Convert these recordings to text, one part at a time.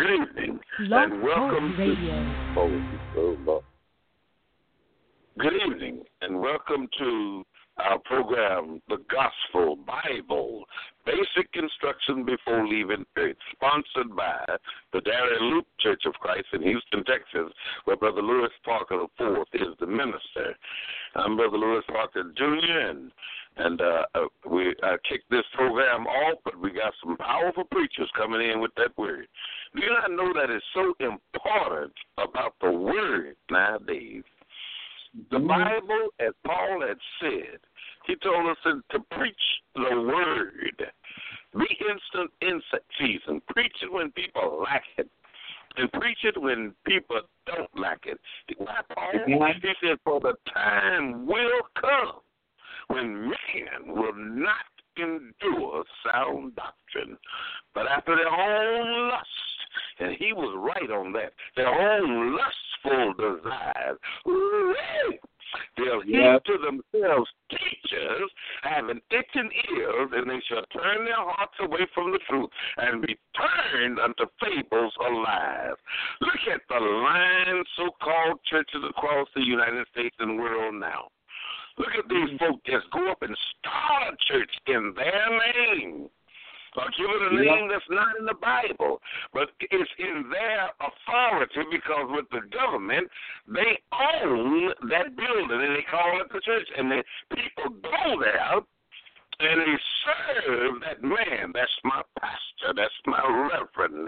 Good evening, Love and welcome Radio. Good evening, and welcome to our program, The Gospel Bible, Basic Instruction Before Leaving Earth, sponsored by the Darien Loop Church of Christ in Houston, Texas, where Brother Lewis Parker IV is the minister. I'm Brother Lewis Parker Jr., and we kicked this program off, but we got some powerful preachers coming in with that word. Do you not know that it's so important about the word nowadays? The Bible, as Paul had said, he told us to preach the word. Be instant in season. Preach it when people like it, and preach it when people don't like it. Why, Paul? He said, for the time will come when man will not endure sound doctrine, but after their own lust. And he was right on that. Their own lustful desires. They'll heap to themselves teachers having itching ears, and they shall turn their hearts away from the truth and be turned unto fables or lies. Look at the lying so-called churches across the United States and world now. Look at these folk just go up and start a church in their name. Or give it a name that's not in the Bible, but it's in their authority because with the government, they own that building and they call it the church. And the people go there and they serve that man. That's my pastor. That's my reverend.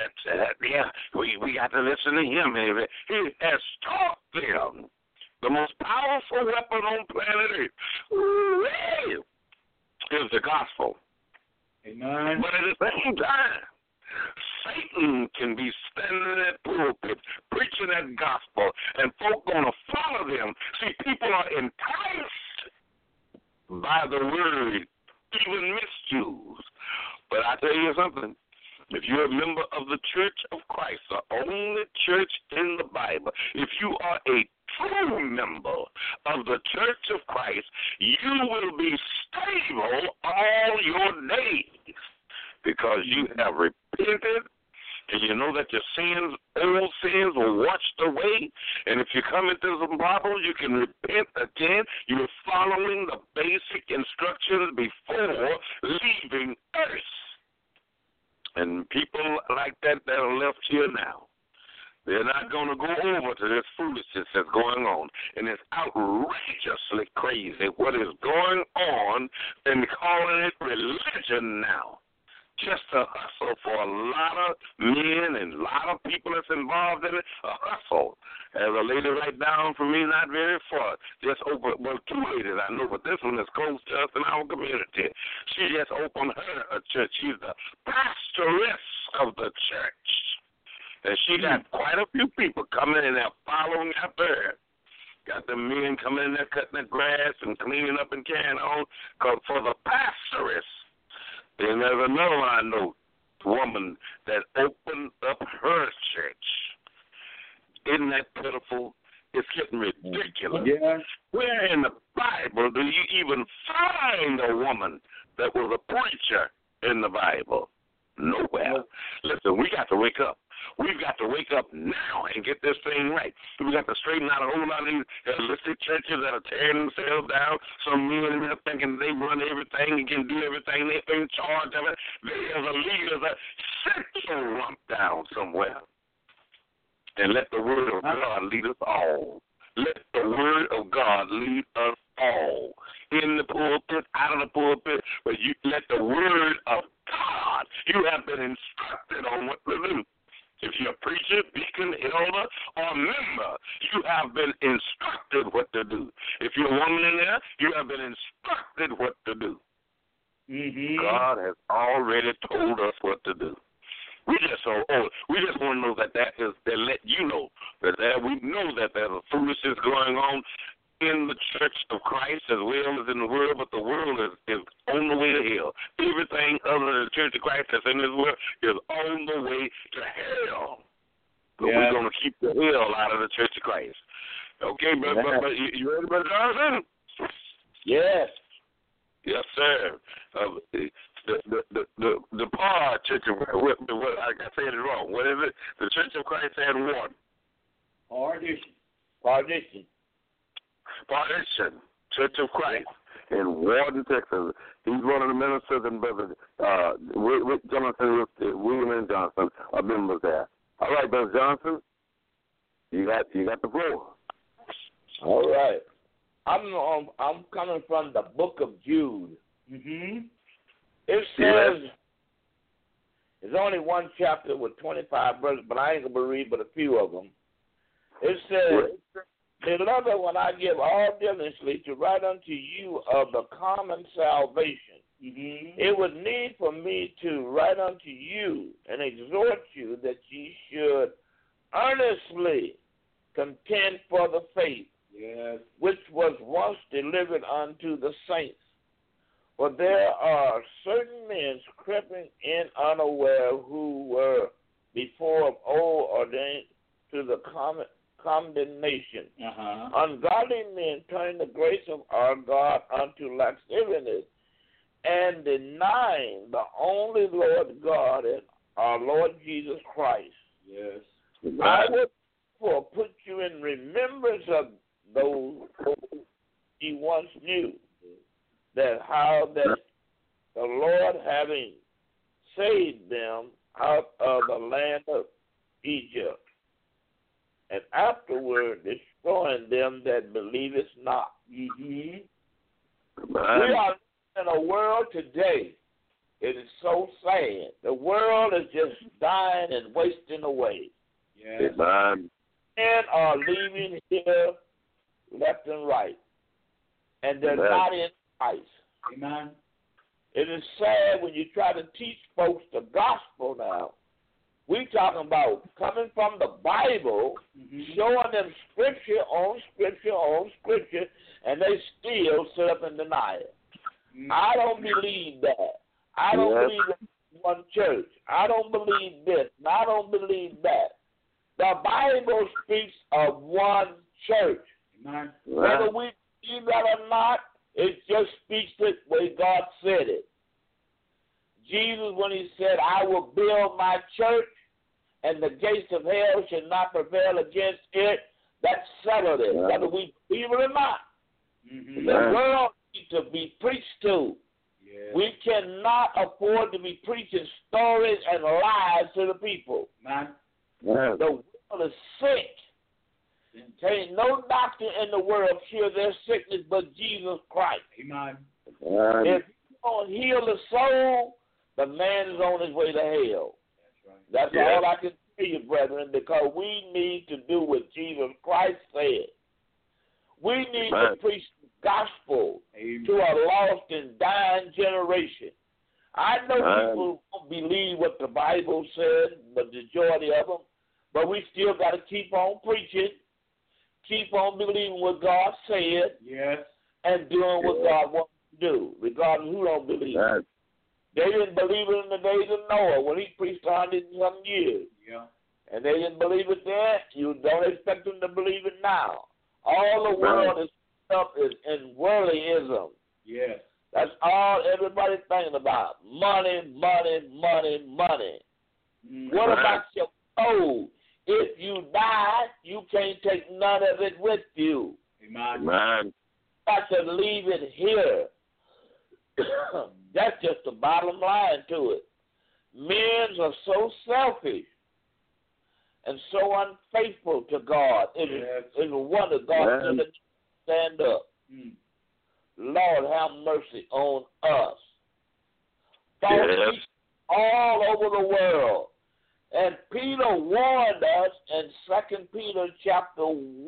We got to listen to him. He has taught them the most powerful weapon on planet Earth is the gospel. Amen. But at the same time, Satan can be standing in that pulpit preaching that gospel, and folk going to follow them. See, people are enticed by the word, even misused. But I tell you something. If you're a member of the Church of Christ, the only church in the Bible, if you are a true member of the Church of Christ, you will be stable all your days because you have repented and you know that your sins, old sins, were washed away. And if you come into some problems, you can repent again. You're following the basic instructions before leaving earth. And people like that are left here now, they're not going to go over to this foolishness that's going on. And it's outrageously crazy what is going on and calling it religion now. Just a hustle for a lot of men and a lot of people that's involved in it, a hustle. As a lady right down from me, not very far, just opened, well, two ladies I know, but this one is close to us in our community. She just opened her a church. She's the pastoress of the church. And she got quite a few people coming in there following after her. Got the men coming in there cutting the grass and cleaning up and carrying on. Because for the pastoress, there's another one I know, woman that opened up her church. Isn't that pitiful? It's getting ridiculous. Yeah. Where in the Bible do you even find a woman that was a preacher in the Bible? Nowhere. Listen, we got to wake up. We've got to wake up now and get this thing right. We got to straighten out a whole lot of these holistic churches that are tearing themselves down. Some men are thinking they run everything and can do everything. They're in charge of it. There's a leader that sit your rump down somewhere. And let the word of God lead us all. Let the word of God lead us all. In the pulpit, out of the pulpit, but you let the word of God, you have been instructed on what to do. If you're a preacher, deacon, elder, or member, you have been instructed what to do. If you're a woman in there, you have been instructed what to do. Mm-hmm. God has already told us what to do. We just want to know that they let you know that we know that there's a foolishness going on in the Church of Christ as well as in the world, but the world is on the way to hell. Everything other than the Church of Christ that's in this world is on the way to hell. But we're going to keep the hell out of the Church of Christ. Okay, but you ready, Brother Jonathan? Yes. Yes, sir. The PAR Church of Christ. I said it wrong. What is it? The Church of Christ and Warden. Partition. Church of Christ in Warden, Texas. He's one of the ministers and brothers. Jonathan, William and Johnson are members there. All right, Brother Johnson, you got the floor. All right. I'm coming from the book of Jude. Mm-hmm. It says, there's only one chapter with 25 verses, but I ain't going to read but a few of them. It says, Beloved, when I give all diligently to write unto you of the common salvation, it would need for me to write unto you and exhort you that ye should earnestly contend for the faith, which was once delivered unto the saints. For there are certain men creeping in unaware, who were before of old ordained to the condemnation. Ungodly men turning the grace of our God unto lasciviousness, and denying the only Lord God and our Lord Jesus Christ. Yes. I would therefore put you in remembrance of those whom ye once knew, that how that the Lord, having saved them out of the land of Egypt, and afterward destroying them that believeth not. We are in a world today, it is so sad. The world is just dying and wasting away. Men are leaving here left and right, and they're not in Christ. Amen. It is sad when you try to teach folks the gospel now. We talking about coming from the Bible, showing them scripture on scripture on scripture, and they still sit up and deny it. I don't believe that. I don't believe in one church. I don't believe this, and I don't believe that. The Bible speaks of one church. Whether we believe that or not, it just speaks the way God said it. Jesus, when he said, I will build my church, and the gates of hell shall not prevail against it, that settled it, whether we believe it or not. The world needs to be preached to. We cannot afford to be preaching stories and lies to the people. The world is sick. There ain't no doctor in the world cure their sickness but Jesus Christ. If you don't heal the soul, the man is on his way to hell. That's all I can tell you, brethren, because we need to do what Jesus Christ said. We need to preach the gospel to a lost and dying generation. I know people don't believe what the Bible said, the majority of them, but we still got to keep on preaching, keep on believing what God said, and doing what God wants to do, regardless of who don't believe it. They didn't believe it in the days of Noah when he preached 100 and some years. And they didn't believe it then. You don't expect them to believe it now. All the world is up in worldlyism. That's all everybody's thinking about. Money, money, money, money. What about your soul? If you die, you can't take none of it with you. You got to leave it here. That's just the bottom line to it. Men are so selfish and so unfaithful to God. It's a wonder God doesn't stand up. Lord, have mercy on us. False all over the world. And Peter warned us in 2 Peter chapter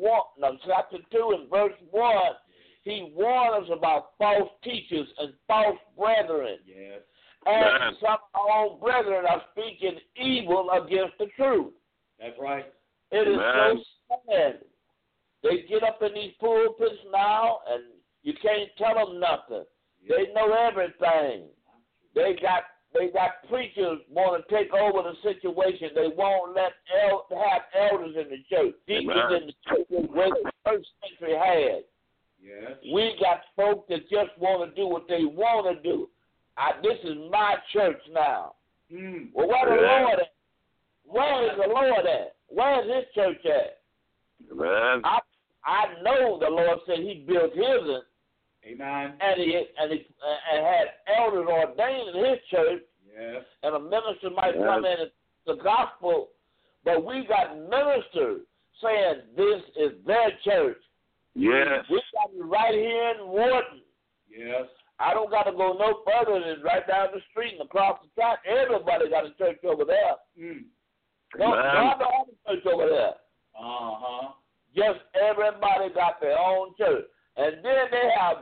2 and verse 1. He warned us about false teachers and false brethren. And some of our own brethren are speaking evil against the truth. That's right. It is so sad. They get up in these pulpits now, and you can't tell them nothing. They know everything. They got preachers want to take over the situation. They won't let have elders in the church. Deacons in the church, where the first century had. We got folk that just want to do what they want to do. This is my church now. Well, where the Lord at? Where is the Lord at? Where is his church at? Amen. I know the Lord said he built his. Amen. And he had elders ordained in his church. Yes. And a minister might come in and the gospel, but we got ministers saying this is their church. Yes. We got it right here in Wharton. Yes. I don't got to go no further than right down the street and across the track. Everybody got a church over there. God don't have a church over there. Just everybody got their own church. And then they have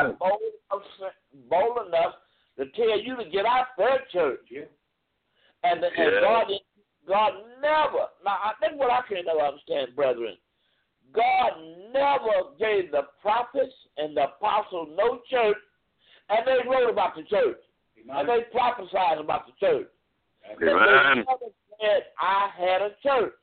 bold enough to tell you to get out their church. Yeah. And God never, now I think what I can never understand, brethren, God never gave the prophets and the apostles no church, and they wrote about the church. Amen. And they prophesied about the church. Amen. They never said, I had a church.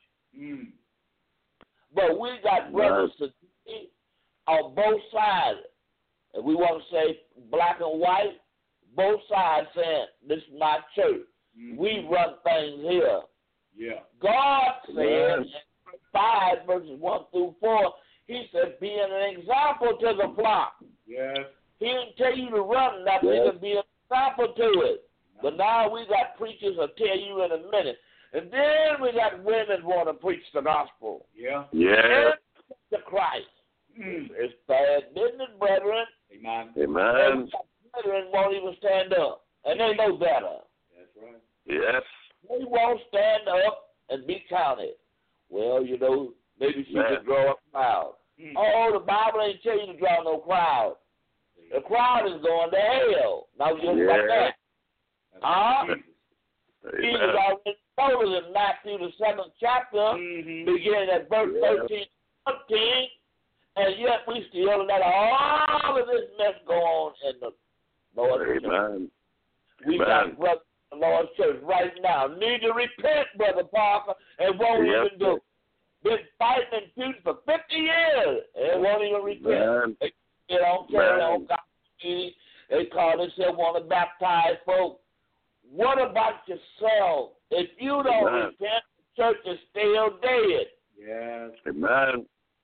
But we got brothers today on both sides. If we want to say black and white, both sides saying, this is my church. We run things here. Yeah. God said in 5 verses 1 through 4, he said, be an example to the flock. Yes. He didn't tell you to run nothing, he said be an example to it. But now we got preachers will tell you in a minute. And then we got women want to preach the gospel. Yeah. Yeah. The Christ. It's bad business, brethren. Amen. Amen. Brethren won't even stand up. And they know better. That's right. Yes. They won't stand up and be counted. Well, you know, maybe she could draw a crowd. Oh, the Bible ain't tell you to draw no crowd. The crowd is going to hell. Now, just like that. Jesus already told us in Matthew, the 7th chapter, beginning at verse 13, 14, and yet we still let all of this mess go on in the Lord's church. We got brothers in the Lord's church right now need to repent, Brother Parker, and won't even do it. Been fighting and feuding for 50 years and won't even repent. They don't carry on God's meeting. They call themselves want to baptize folks. What about yourself? If you don't repent, the church is still dead. Yes. Amen.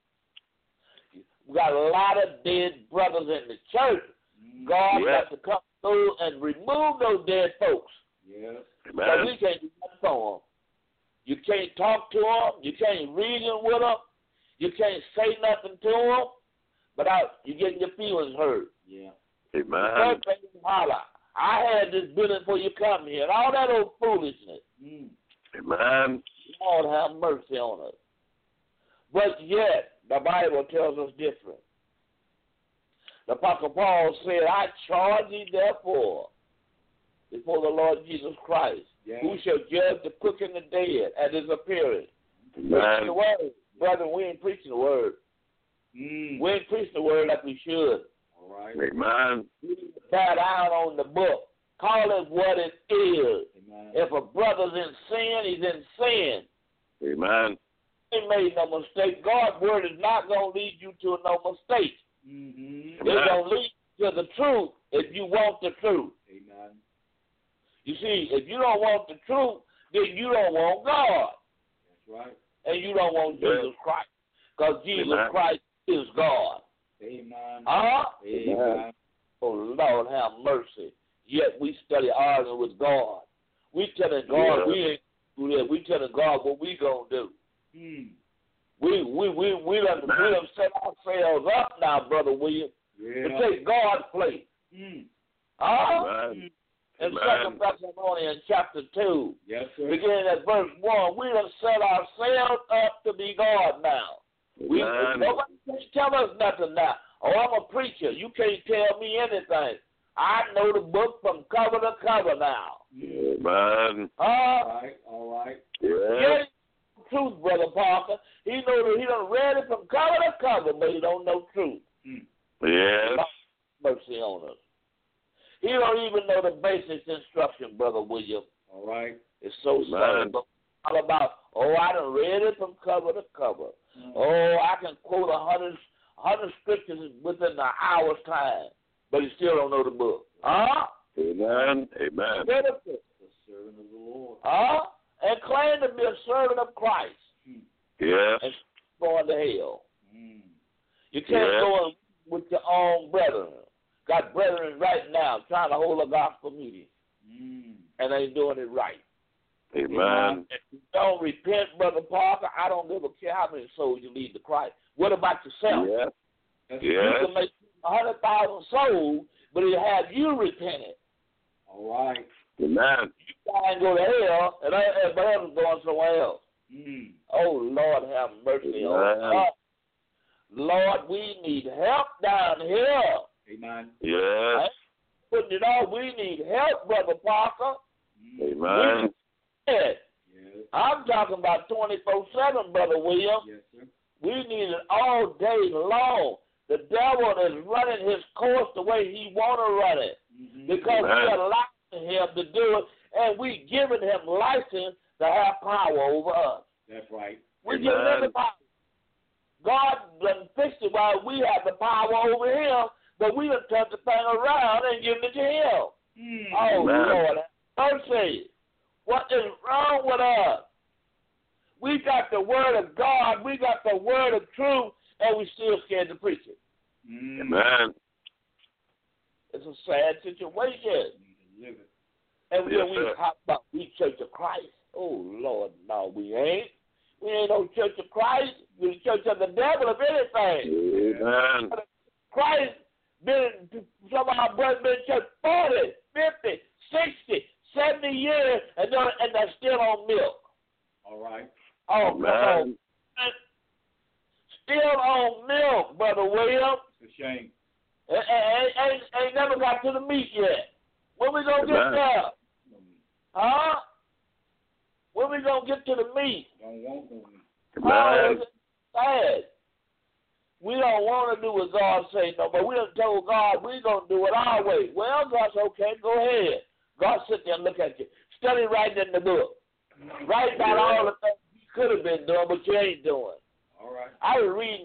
We got a lot of dead brothers in the church. God has to come through and remove those dead folks. Yes. Amen. We can't do nothing for them. You can't talk to them. You can't reason with them. You can't say nothing to them. But you're getting your feelings hurt. Yeah. Amen. Holler. I had this building before you come here, and all that old foolishness. Amen. Lord have mercy on us. But yet, the Bible tells us different. The Apostle Paul said, I charge thee therefore before the Lord Jesus Christ, who shall judge the quick and the dead at his appearance. Preaching the word. Brother, we ain't preaching the word. We ain't preaching the word like we should. All right. Amen. We need to bow down on the book. Call it what it is. Amen. If a brother's in sin, he's in sin. Amen. He made no mistake. God's word is not going to lead you to no mistake. It's going to lead you to the truth if you want the truth. Amen. You see, if you don't want the truth, then you don't want God. That's right. And you don't want Jesus Christ. Because Jesus Christ is God. Amen. Amen. Oh, Lord, have mercy. Yet we study arguing with God. We telling God we ain't do that. We telling God what we going to do. We done set ourselves up now, Brother William, to take God's place. In 2 Thessalonians chapter 2, beginning at verse 1, we done set ourselves up to be God now. Nobody can't tell us nothing now. Oh, I'm a preacher. You can't tell me anything. I know the book from cover to cover now. Amen. All right. Yeah, truth, Brother Parker. He know that he done read it from cover to cover, but he don't know truth. Yes. Mercy on us. He don't even know the basic instruction, Brother William. All right. It's so sad. All about, I done read it from cover to cover. I can quote 100 scriptures within an hour's time, but he still don't know the book. Amen. Amen. benefit. The servant of the Lord. And claim to be a servant of Christ. Yes. And going to hell. You can't Yes. go with your own brethren. Got brethren right now trying to hold a gospel meeting. And ain't doing it right. Amen. If you don't repent, Brother Parker, I don't give a care how many souls you lead to Christ. What about yourself? Yes. You Yes. can make 100,000 souls, but it have you repented. All right. Amen. You try and go to hell, and everybody else is going somewhere else. Oh, Lord, have mercy on us. Lord, we need help down here. Amen. Yes. Putting it on, we need help, Brother Parker. Amen. Yes. I'm talking about 24/7, Brother William. Yes, sir. We need it all day long. The devil is running his course the way he want to run it because we allowing him to do it, and we giving him license to have power over us. That's right. We give him the power. God done fixed it while we have the power over him, but we done turned the thing around and given it to him. Oh, Lord, mercy. What is wrong with us? We got the word of God, we got the word of truth, and we still scared to preach it. Amen. It's a sad situation. Live it. And Yes, then we sir. talk about we Church of Christ. Oh, Lord, no, we ain't. We ain't no Church of Christ. We're the Church of the devil, if anything. Amen. Christ, some of our brothers been in church 40, 50, 60, 70 years, and they're still on milk. All right. Oh, come on. Still on milk, Brother William. It's a shame. Ain't never got to the meat yet. When we gonna get there? Huh? When we gonna get to the meat? Don't want no meat. Oh, it's sad. We don't want to do what God say no, but we done told God we gonna do it our way. Well, God's okay. Go ahead. God sit there and look at you. Study right in the book. Write down all the things you could have been doing, but you ain't doing. All right. I was reading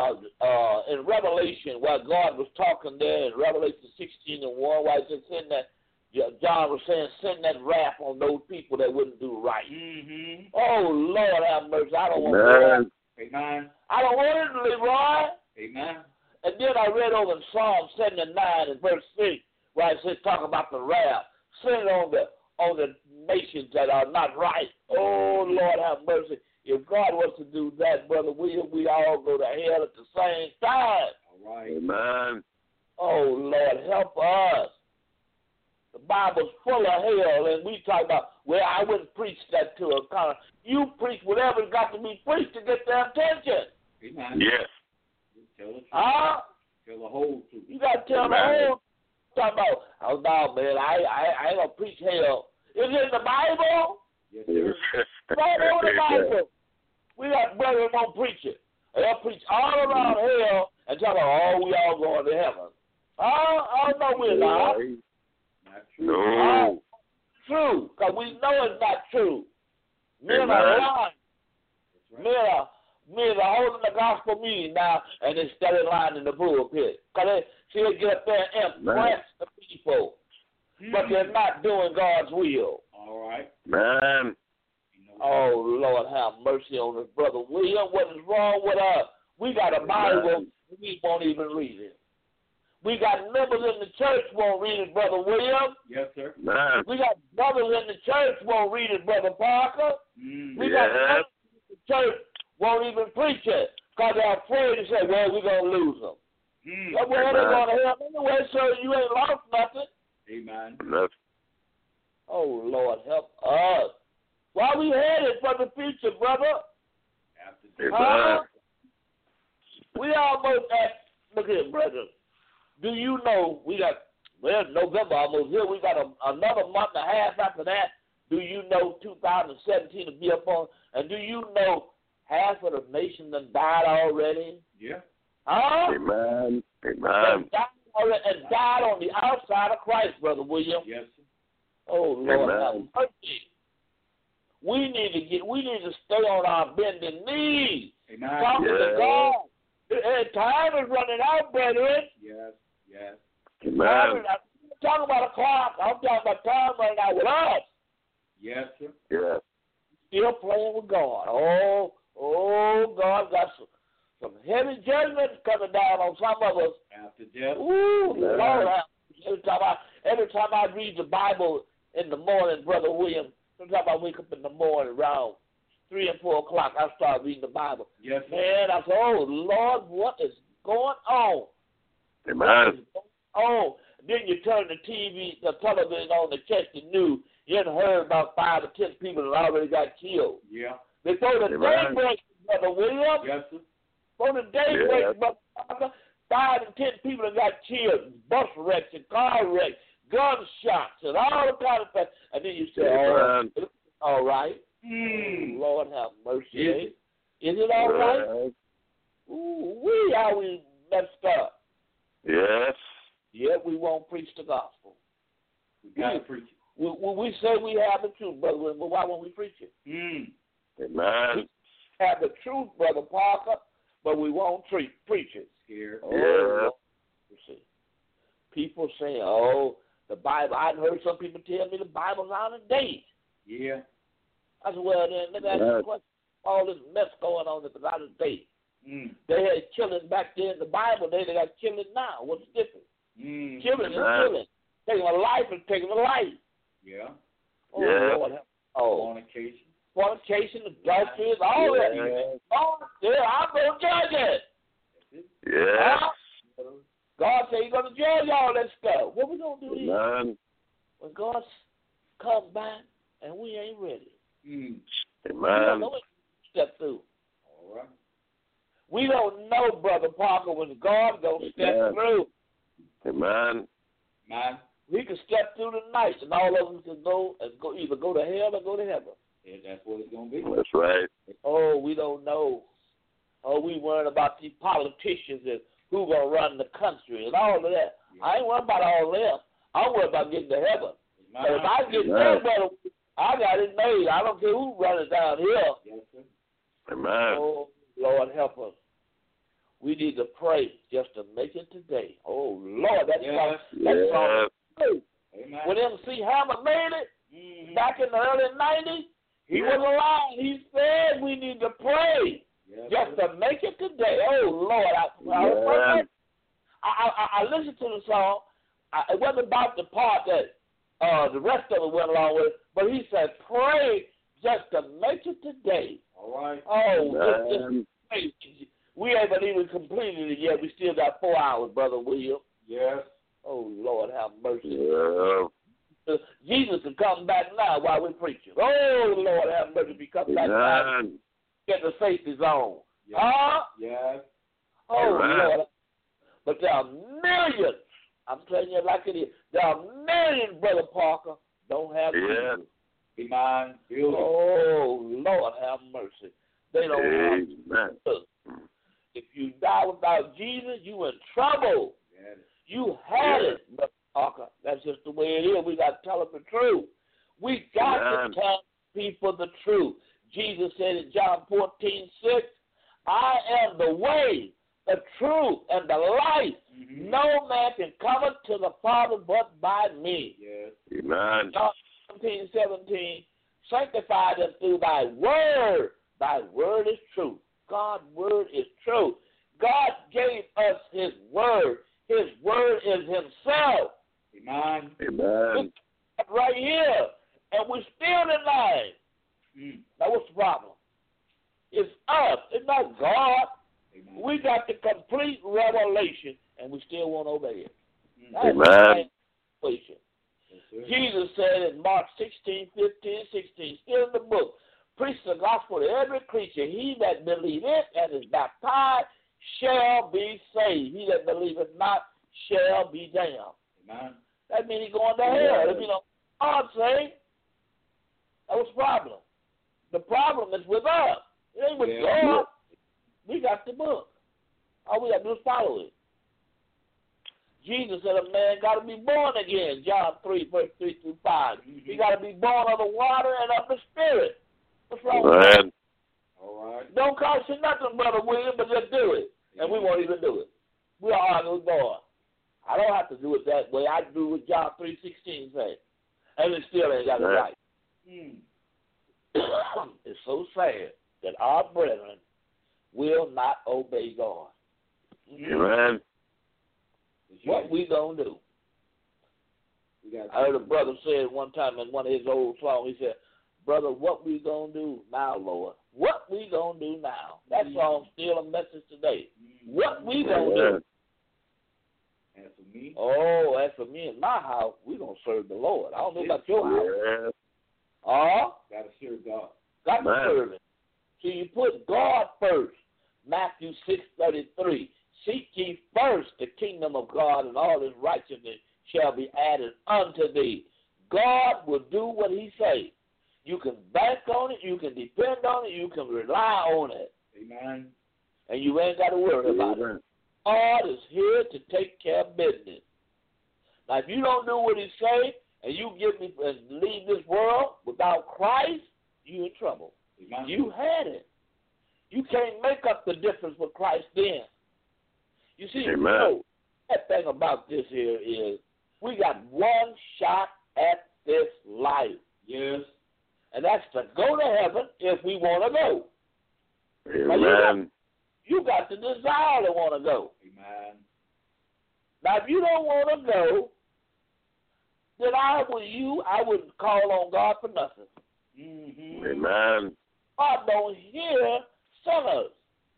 in Revelation where God was talking there in Revelation 16:1, where he just saying that John was saying, send that wrath on those people that wouldn't do right. Oh, Lord, have mercy. I don't want that. Amen. I don't want it, Leroy. Amen. And then I read over in Psalm 79 and verse 6, where it says, talk about the wrath. Send it on the nations that are not right. Oh, Lord, have mercy. If God was to do that, Brother William, we all go to hell at the same time. All right. Amen. Oh, Lord, help us. The Bible's full of hell, and we talk about, well, I wouldn't preach that to a kind of, you preach whatever's got to be preached to get their attention. Amen. Yes. Tell the truth. Tell the whole truth. You got to tell the whole. Talk about, oh, no, man, I ain't going to preach hell. Is it in the Bible? Yes, sir. Right over the Bible. We got brothers that won't preach it. They'll preach all around hell and tell them, oh, we all going to heaven. Oh, no, we're not. Not true. No. True, because we know it's not true. Men are lying. Right. Men are holding the gospel meeting now, and they study lying in the pulpit. Because they'll get up there and impress the people. But they're not doing God's will. All right. Man. Oh, Lord, have mercy on us, Brother William. What is wrong with us? We got a Bible, we won't even read it. We got members in the church won't read it, Brother William. Yes, sir. Man. We got brothers in the church won't read it, Brother Parker. We got members in the church won't even preach it because they're afraid to say, well, we're going to lose them. Well, they're going to hell anyway, so you ain't lost nothing. Amen. Oh, Lord, help us. Why we headed for the future, brother? We almost at, look here, brother. Do you know we got, well, November almost here. We got another month and a half after that. Do you know 2017 will be up on, and do you know half of the nation done died already? Yeah. Amen. Amen. And died on the outside of Christ, Brother William. Yes, sir. Oh, Lord, Amen. have mercy. We need to stay on our bending knees. Amen. Talking to God. Time is running out, brethren. Yes. Yes. Amen. talking about a clock. I'm talking about time right now with us. Yes, sir. Yes. Still playing with God. Oh, God got some heavy judgment coming down on some of us. After death. Ooh, Yeah. Lord, every time I read the Bible in the morning, Brother William, sometimes I wake up in the morning around 3 and 4 o'clock, I start reading the Bible. Yes, sir. Man, I say, oh, Lord, what is going on? Amen. What is going on? Then you turn the television on to check the news. You hadn't heard about 5 or 10 people that already got killed. Yeah. Before the day breaks, Brother William, Yes, sir. before the day breaks, Brother Parker, 5 to 10 people that got killed, bus wrecks and car wrecks, gunshots, and all the kind of stuff. And then you say, oh, it's all right. Lord have mercy. Is it all right? Ooh, how we messed up. Yes. Yet we won't preach the gospel. We got to preach it. We say we have the truth, Brother William, but why won't we preach it? Amen. We have the truth, Brother Parker, but we won't preach it. Scared. Oh, yeah. People say, oh, the Bible. I've heard some people tell me the Bible's out of date. Yeah. I said, well, then, let me ask you a question. All this mess going on is out of date. They had killing back there in the Bible. They got killing now. What's the difference? Killing is killing. Taking a life and taking a life. Yeah. Oh, Yeah. Lord. Oh. Fornication, adultery, all that. Oh, yeah, I'm going to judge it. Yes. God said He's going to judge all that stuff. What we going to do here? Amen. When God comes back and we ain't ready. We don't Amen. know what to step through. All right. We don't know, Brother Parker, when God going to step through. Amen. Man. We can step through the night, and all of us can go either go to hell or go to heaven. Yeah, that's what it's going to be. That's right. Oh, we don't know. Oh, we worried about these politicians and who going to run the country and all of that. Yeah. I ain't worried about all them. I'm worried about getting to heaven. Man. But if I get there, brother, I got it made. I don't care who runs down here. Yes, sir. Amen. Oh, Lord, help us. We need to pray just to make it today. Oh, Lord, that's Yes. all. Amen. When MC Hammer made it back in the early 90s, he was alive. He said we need to pray just to make it today. Oh, Lord. I listened to the song. It wasn't about the part that the rest of it went along with, but he said, pray just to make it today. All right. Oh, we haven't even completed it yet. We still got 4 hours, Brother William. Yes. Oh, Lord, have mercy. Yeah. Jesus can come back now while we're preaching. Oh, Lord, have mercy. If he comes back now, get the safety zone. Yes. Yes. Oh, Amen. Lord. But there are millions. I'm telling you like it is. There are millions, Brother Parker, don't have Jesus. Amen. Oh, Lord, have mercy. They don't have Jesus. If you die without Jesus, you in trouble. Yes. You had it, Brother Parker. That's just the way it is. We got to tell them the truth. We got to tell people the truth. Jesus said in John 14:6, I am the way, the truth, and the life. No man can come to the Father but by me. Yes. Amen. John 17:17, sanctify them through thy word. Thy word is truth. God's word is truth. God gave us his word. His word is himself. Amen. Amen. It's right here. And we're still denying. Now, what's the problem? It's us. It's not God. Amen. We got the complete revelation, and we still won't obey it. That's Amen. the revelation. Jesus said in Mark 16:15-16, still in the book, preach the gospel to every creature. He that believeth and is baptized shall be saved. He that believeth not shall be damned. Amen. That means he's going to hell. If you don't God say, that was the problem. The problem is with us. It ain't with God. We got the book. All we got to do is follow it. Jesus said a man got to be born again. John 3:3-5. He got to be born of the water and of the Spirit. What's wrong with that? All right. Don't cost you nothing, Brother William, but just do it. And we won't even do it. We'll argue with God. I don't have to do it that way. I do what John 3:16 says. And it still ain't got it right. It's so sad that our brethren will not obey God. Amen. What we gonna do? I heard a brother say it one time in one of his old songs. He said, "Brother, what we gonna do now, Lord? What we gonna do now?" That song's still a message today. What we gonna do? As for me, as for me and my house, we gonna serve the Lord. I don't know about your house. gotta serve God. Got to serve Him. See, you put God first. Matthew 6:33. Seek ye first the kingdom of God, and all His righteousness shall be added unto thee. God will do what He says. You can bank on it, you can depend on it, you can rely on it. Amen. And you ain't got to worry about it. God is here to take care of business. Now, if you don't do what He say, and you leave this world without Christ, you in trouble. Amen. You had it. You can't make up the difference with Christ then. You see, that thing about this here is we got one shot at this life. Yes. And that's to go to heaven if we want to go. Amen. You got the desire to want to go. Amen. Now, if you don't want to go, then I would call on God for nothing. Amen. God don't hear sinners.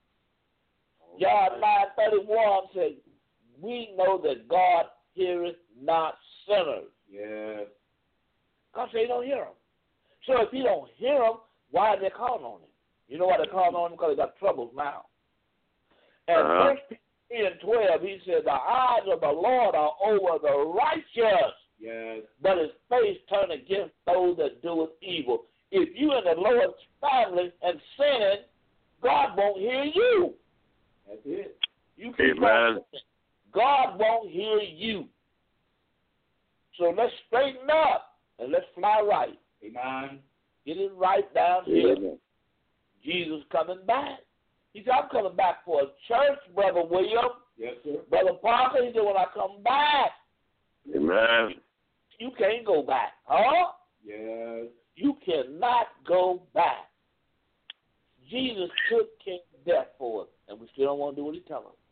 John 9:31 says, "We know that God heareth not sinners." Yes. God said He don't hear them. So if He don't hear them, why are they calling on Him? You know why they're calling on Him? Because they got troubles now. And 1 Peter 12, He said, "The eyes of the Lord are over the righteous, Yes. but His face turned against those that doeth evil." If you in the Lord's family and sinning, God won't hear you. That's it. You keep on sinning. God won't hear you. So let's straighten up and let's fly right. Amen. Get it right down here. Amen. Jesus coming back. He said, "I'm coming back for a church, Brother William." Yes, sir. Brother Parker, he said, "When I come back, Amen. you can't go back." Huh? Yes. You cannot go back. Jesus took King Death for us, and we still don't want to do what He tells us.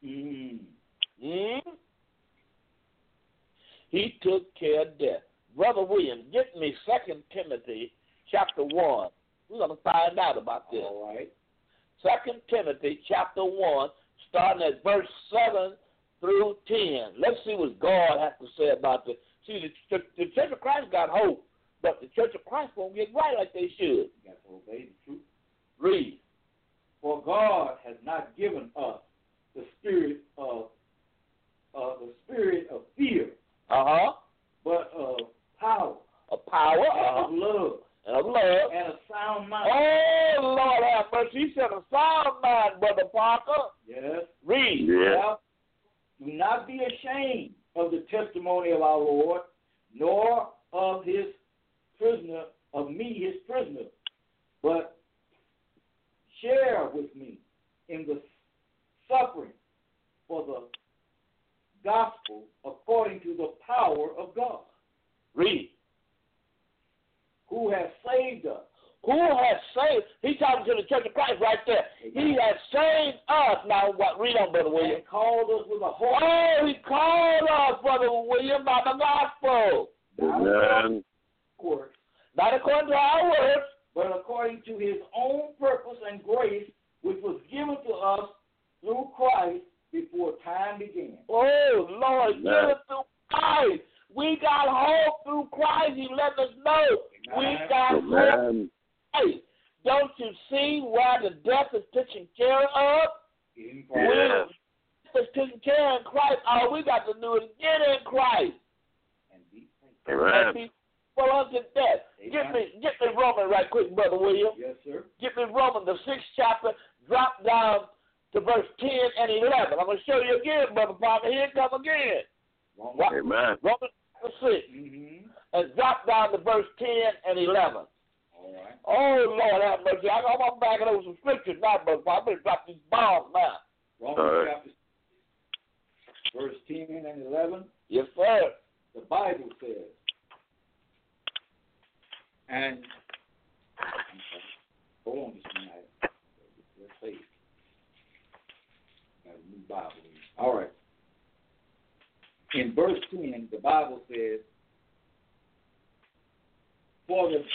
He took care of death. Brother William, get me 2 Timothy chapter 1. We're going to find out about this. All right. 2 Timothy chapter 1, starting at verse 7 through 10. Let's see what God has to say about this. See, the Church of Christ got hope, but the Church of Christ won't get right like they should. You got to obey the truth. Read. For God has not given us the spirit of fear, but of power, of love, and a sound mind. Oh, Lord have mercy. He said a sound mind, Brother Parker. Yes. Read. Well, do not be ashamed of the testimony of our Lord, nor of His prisoner, but share with me in the suffering for the gospel according to the power of God. Read. Who has saved us. Who has saved? He's talking to the Church of Christ right there. Amen. He has saved us. Now, what? Read on, Brother William. And called us with a hope. Oh, He called us, Brother William, by the gospel. Amen. Not according to our works, but according to His own purpose and grace, which was given to us through Christ before time began. Oh, Lord, give it through Christ. We got hope through Christ. He let us know. Amen. We got hope. Hey, don't you see why the death is taken care of? In Christ. It's taken care of in Christ. All we got to do is get in Christ. And be faithful. Amen. And be full unto death. Get me Romans right quick, Brother William. Yes, sir. Get me Romans, the 6th chapter. Drop down to verse 10 and 11. I'm going to show you again, Brother Parker. Here it come again. Amen. Romans chapter 6. And drop down to verse 10 and 11. All right. Oh, Lord have mercy. I'm backing over some scriptures now, Brother Parker. I'm going to drop these bombs now. Romans chapter verse 10 and 11. Yes, sir. The Bible says, and hold on just a minute. Let's see. Got a new Bible. All right. In verse 10, the Bible says, for the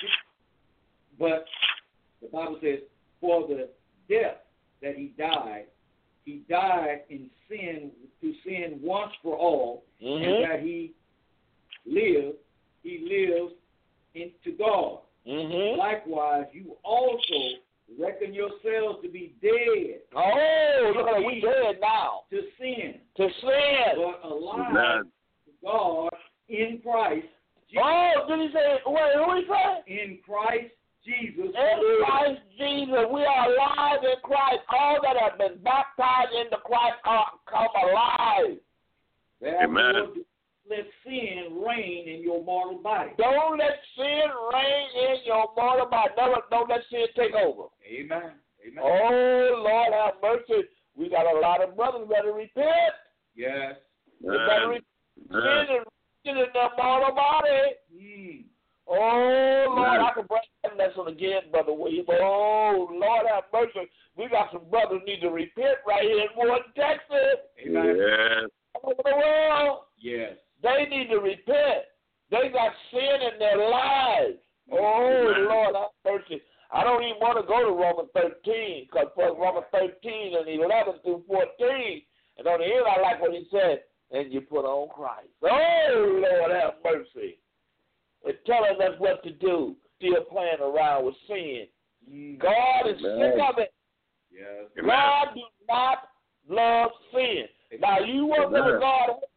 death that he died in sin, to sin once for all, and that he lives into God. Likewise, you also reckon yourselves to be dead. Oh, look at it. We dead now. To sin. But alive to God in Christ Jesus. Oh, did he say, wait, who he say? In Christ Jesus. In Christ Jesus. We are alive in Christ. All that have been baptized into Christ are come alive. Therefore, let sin reign in your mortal body. Don't let sin reign in your mortal body. Don't let sin take over. Amen. Oh, Lord, have mercy. We got a lot of brothers that repent. Yes. They better repent in their mortal body. Oh, Lord, I can break that lesson again, Brother William. Oh, Lord, have mercy. We got some brothers need to repent right here in Warden, Texas. Amen. Yes. All over the world. Yes. They need to repent. They got sin in their lives. Oh, Lord, have mercy. I don't even want to go to Romans 13, because Romans 13 and 11 through 14, and on the end I like what he said, and you put on Christ. Oh, Lord, have mercy. It's telling us what to do, still playing around with sin. God is sick of it. Yes. God does not love sin. Now, you want to know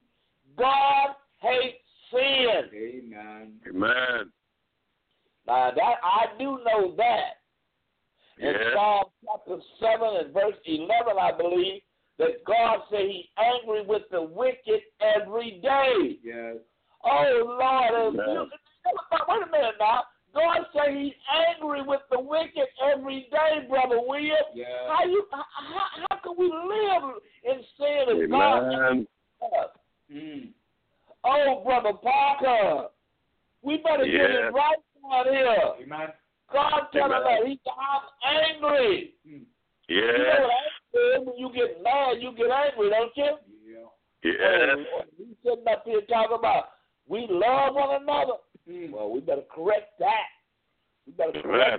God hates sin. Amen. Now, that I do know that. In Psalm chapter 7 and verse 11, I believe, that God said he's angry with the wicked every day. Yes. Oh, Lord. Wait a minute now. God said he's angry with the wicked every day, Brother William. Yeah. How can we live in sin if God hates us? Oh, Brother Parker, we better get it right down here. Amen. God telling us, I'm angry. Yeah. You know what when you get mad, you get angry, don't you? Yeah. Oh, we sitting up here talking about we love one another. Well, we better correct that.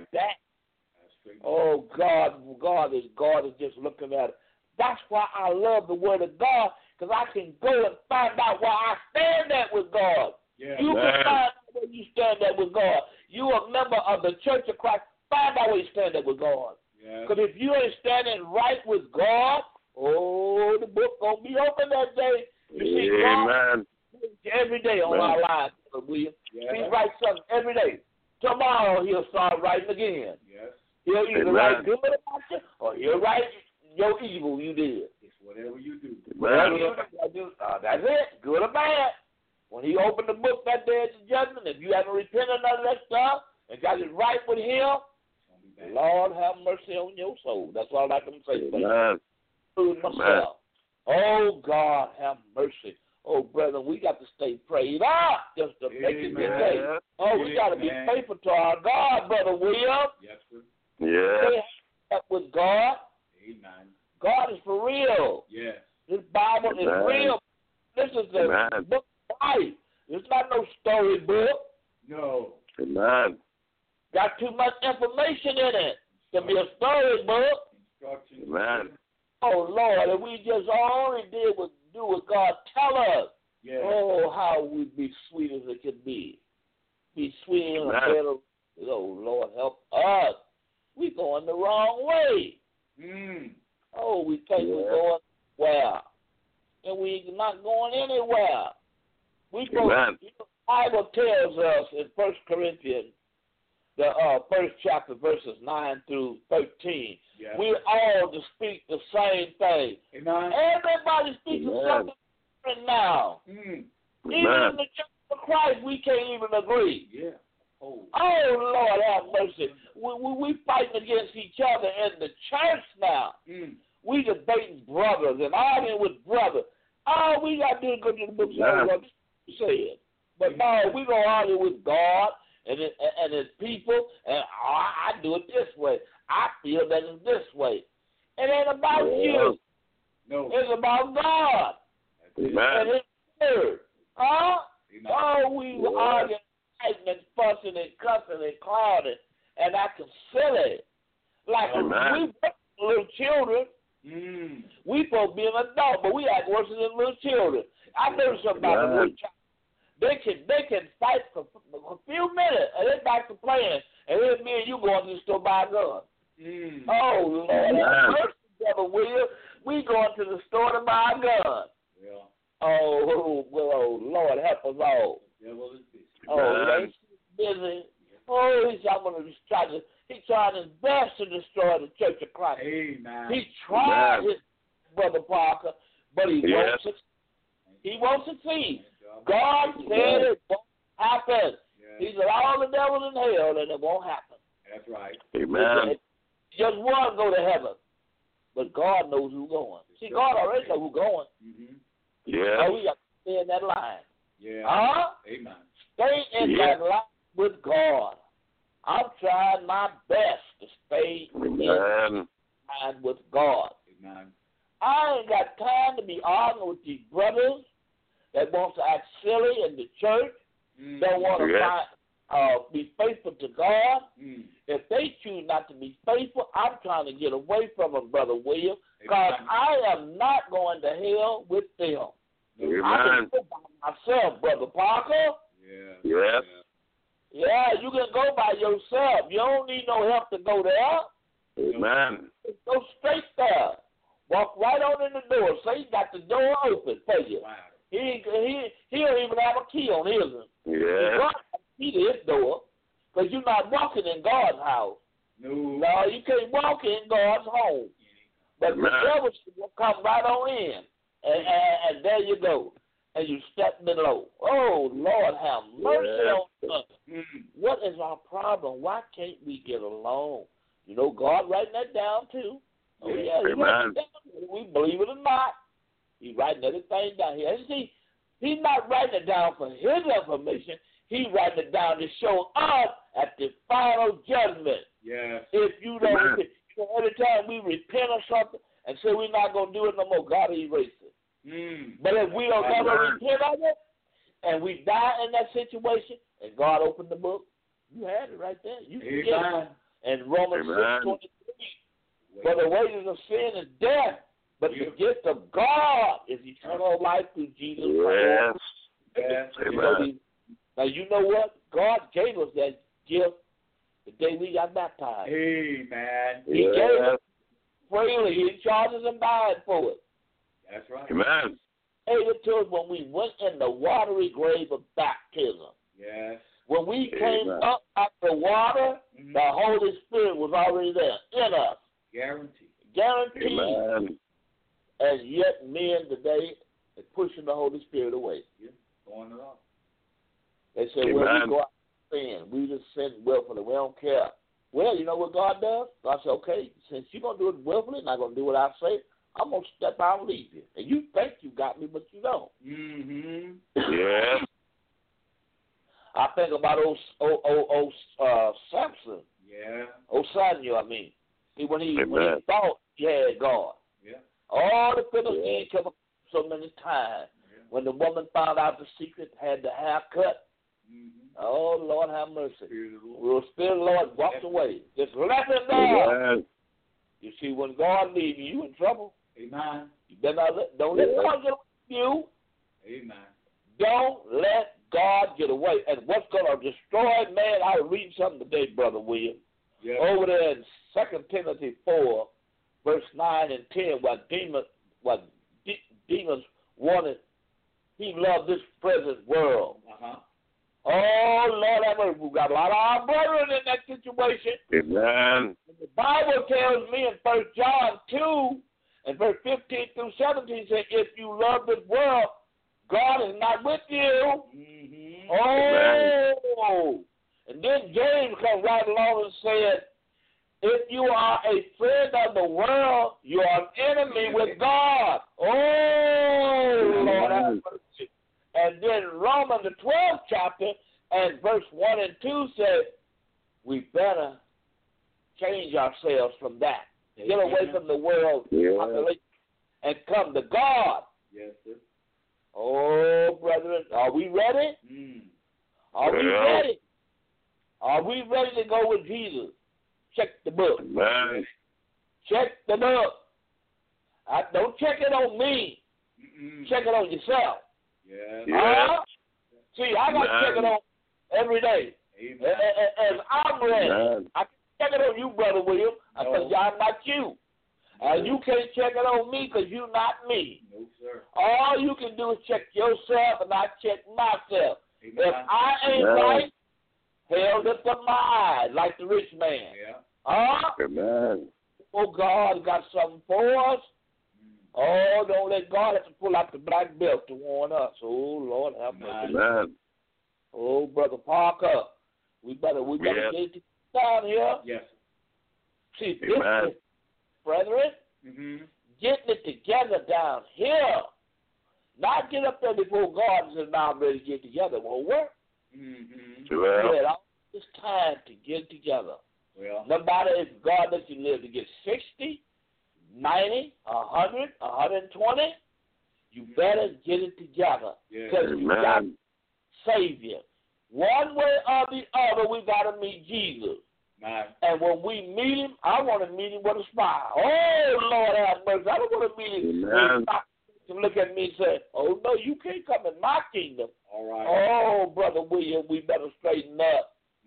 Oh, God is just looking at it. That's why I love the Word of God, because I can go and find out where I stand at with God. Yeah. You can find out where you stand at with God. You a member of the Church of Christ. Find out where you stand at with God. Because if you ain't standing right with God, oh, the book going to be open that day. You see, God every day on our lives, William. He writes something every day. Tomorrow he'll start writing again. Yes. He'll either write good about you or he'll write your evil you did. It's whatever you do. That's it, good or bad. When he opened the book that day at the judgment, if you haven't repented of that stuff and got it right with him, Lord have mercy on your soul. That's all I can say. Myself. Oh, God have mercy. Oh, brother, we got to stay prayed up just to make it today. Oh, we got to be faithful to our God, Brother William. Yes, sir. Yeah. Stay up with God. Amen. God is for real. Yes. This Bible is real. This is the book of life. It's not no story book. No. Amen. Got too much information in it to be a story book. Amen. Oh, Lord, if we just only did do what God tell us. Yes. Oh, how we'd be sweet as it could be. Be sweet and better. Oh, Lord, help us. We going the wrong way. Oh, we think we're going well. And we're not going anywhere. The Bible tells us in 1 Corinthians, the first chapter, verses 9 through 13, we all to speak the same thing. Amen. Everybody speaks something different now. Even in the Church of Christ, we can't even agree. Yeah. Oh, Lord, have mercy. We fighting against each other in the church now. We debating brothers and arguing with brothers. All we got to do is go to the book of what he said. But no, we going to argue with God and his people, and I do it this way. I feel that it's this way. It ain't about you. No. It's about God. And his word. Oh, we arguing, fighting, and fussing, and cussing, and clowning, and acting silly. Like we little children. We supposed to be an adult, but we act worse than little children. I know something about a little child. They can fight for a few minutes, and they're back to playing, and then me and you going to the store buy a gun. Oh, Lord, mercy, Brother William. We going to the store to buy a gun. Yeah. Oh, Lord, help us all. He's busy. Oh, he's trying his best to destroy the Church of Christ. Amen. He tried his Brother Parker, but he won't succeed. He won't succeed. God said it won't happen. He said all the devils in hell, and it won't happen. That's right. Amen. Just one go to heaven, but God knows who's going. See, God already knows who's going. Yeah. Oh, we got to stay in that line. Yeah. Amen. Stay in that line with God. I'm trying my best to stay in line with God. Amen. I ain't got time to be arguing with these brothers that want to act silly in the church, don't want to be faithful to God. If they choose not to be faithful, I'm trying to get away from them, Brother William, because I am not going to hell with them. I can go by myself, Brother Parker. Yes. Yeah, you can go by yourself. You don't need no help to go there. Amen. Go straight there. Walk right on in the door. Say you got the door open for you. Wow. He don't even have a key on his. Yeah. God has a key to his door, because you're not walking in God's house. No, you can't walk in God's home. But the devil will come right on in, and there you go. And you step below. Oh, Lord, have mercy on us. What is our problem? Why can't we get along? You know, God writing that down, too. Oh, yeah, he writing it down. We believe it or not. He's writing everything down here. And see, he's not writing it down for his information. He's writing it down to show us at the final judgment. Yes. If you don't, every time we repent or something and say we're not going to do it no more, God will erase it. But if we don't ever repent of it and we die in that situation and God opened the book, you had it right there. You can get it. And Romans 6:23, for the wages of sin is death, but the gift of God is eternal life through Jesus Christ. Yes. Amen. Now, you know what? God gave us that gift the day we got baptized. Amen. He gave us freely. He charges and died for it. That's right. Amen. Gave it to us when we went in the watery grave of baptism. Yes. When we came up out the water, the Holy Spirit was already there in us. Guaranteed. Amen. And yet men today are pushing the Holy Spirit away. Going it off. They say, well, we go out and sin. We just sin willfully. We don't care. Well, you know what God does? God says, okay, since you're going to do it willfully, not going to do what I say, I'm going to step out and leave you. And you think you got me, but you don't. Yeah. I think about old Samson. Yeah. Old Samuel, I mean. See, when he thought he had God. Yeah. All the Philistines come up so many times. Yeah. When the woman found out the secret, had the hair cut. Oh, Lord, have mercy. The Spirit of the Lord walked away. Just left him there. You see, when God leaves you, you in trouble. Amen. You better not don't let God get away from you. Amen. Don't let God get away. And what's going to destroy man, I was reading something today, Brother William. Yes. Over there in 2 Timothy 4, verse 9 and 10, what demons wanted, he loved this present world. Oh, Lord, we've got a lot of our brethren in that situation. Amen. The Bible tells me in 1 John 2, and verse 15 through 17, says, if you love this world, God is not with you. Oh, and then James comes right along and said, if you are a friend of the world, you are an enemy with God. Oh, from the 12th chapter, and verse 1 and 2 said, we better change ourselves from that. Get away from the world and come to God. Yes, sir. Oh, brethren, are we ready? Are we ready? Are we ready to go with Jesus? Check the book. Man. Check the book. Don't check it on me. Check it on yourself. See, I got to check it on every day. As I'm ready. I can check it on you, Brother William, because I'm not you. You can't check it on me because you're not me. No, sir. All you can do is check yourself, and I check myself. Amen. If I ain't right, hell lift up my eyes like the rich man. Amen. Oh, God got something for us. Oh, don't let God have to pull out the black belt to warn us. Oh, Lord, have mercy. Amen. Oh, Brother Parker, we better get it down here. Yes. See, this, brethren, getting it together down here. Not get up there before God and say, now I'm ready to get together. It won't work. We had all this time to get together. Well, no matter if God lets you live to get 60, 90, 100, 120, you better get it together. Because you got to Savior. One way or the other, we got to meet Jesus. And when we meet him, I want to meet him with a smile. Oh, Lord have mercy. I don't want to meet him and look at me and say, oh, no, you can't come in my kingdom. All right. Oh, Brother William, we better straighten up.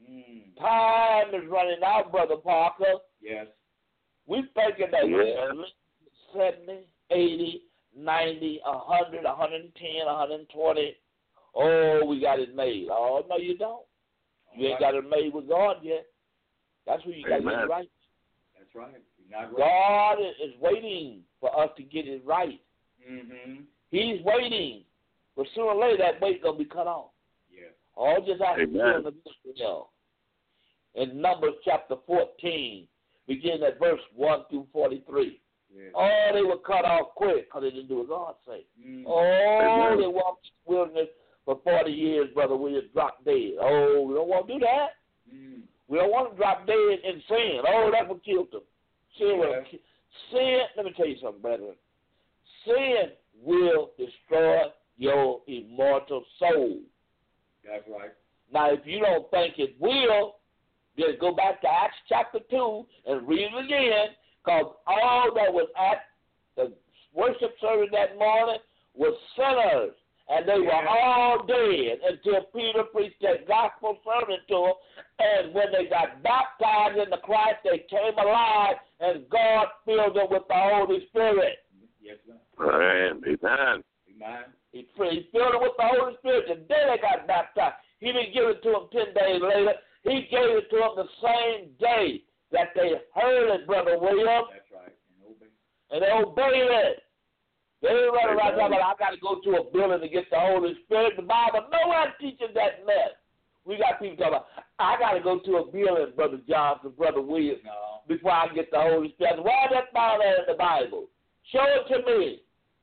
Time is running out, Brother Parker. Yes. We thinking that 70, 80, 90, 100, 110, 120. Oh, we got it made. Oh, no, you don't. You ain't got it made with God yet. That's where you got to get it right. That's right. You're not right. God is waiting for us to get it right. He's waiting. But sooner or later, that weight going to be cut off. Yeah. All just out of the Israel. In Numbers chapter 14, beginning at verse 1 through 43. Yeah. Oh, they were cut off quick because they didn't do what God said. Oh, they walked in the wilderness for 40 years, Brother William, dropped dead. Oh, we don't want to do that. We don't want to drop dead in sin. Oh, that's what killed them. Sin, let me tell you something, brethren. Sin will destroy your immortal soul. That's right. Now, if you don't think it will, just go back to Acts chapter 2 and read it again, because all that was at the worship service that morning was sinners. And they were all dead until Peter preached that gospel sermon to them. And when they got baptized in the Christ, they came alive, and God filled them with the Holy Spirit. Yes, sir. Amen. He filled them with the Holy Spirit. The day they got baptized, he didn't give it to them 10 days later. He gave it to them the same day that they heard it, Brother William. That's right. And they obeyed it. They didn't run around talking about, I got to go to a building to get the Holy Spirit. The Bible nowhere teaches that mess. We got people talking about, I got to go to a building, Brother Johnson, Brother Williams, before I get the Holy Spirit. Why is that found there in the Bible? Show it to me.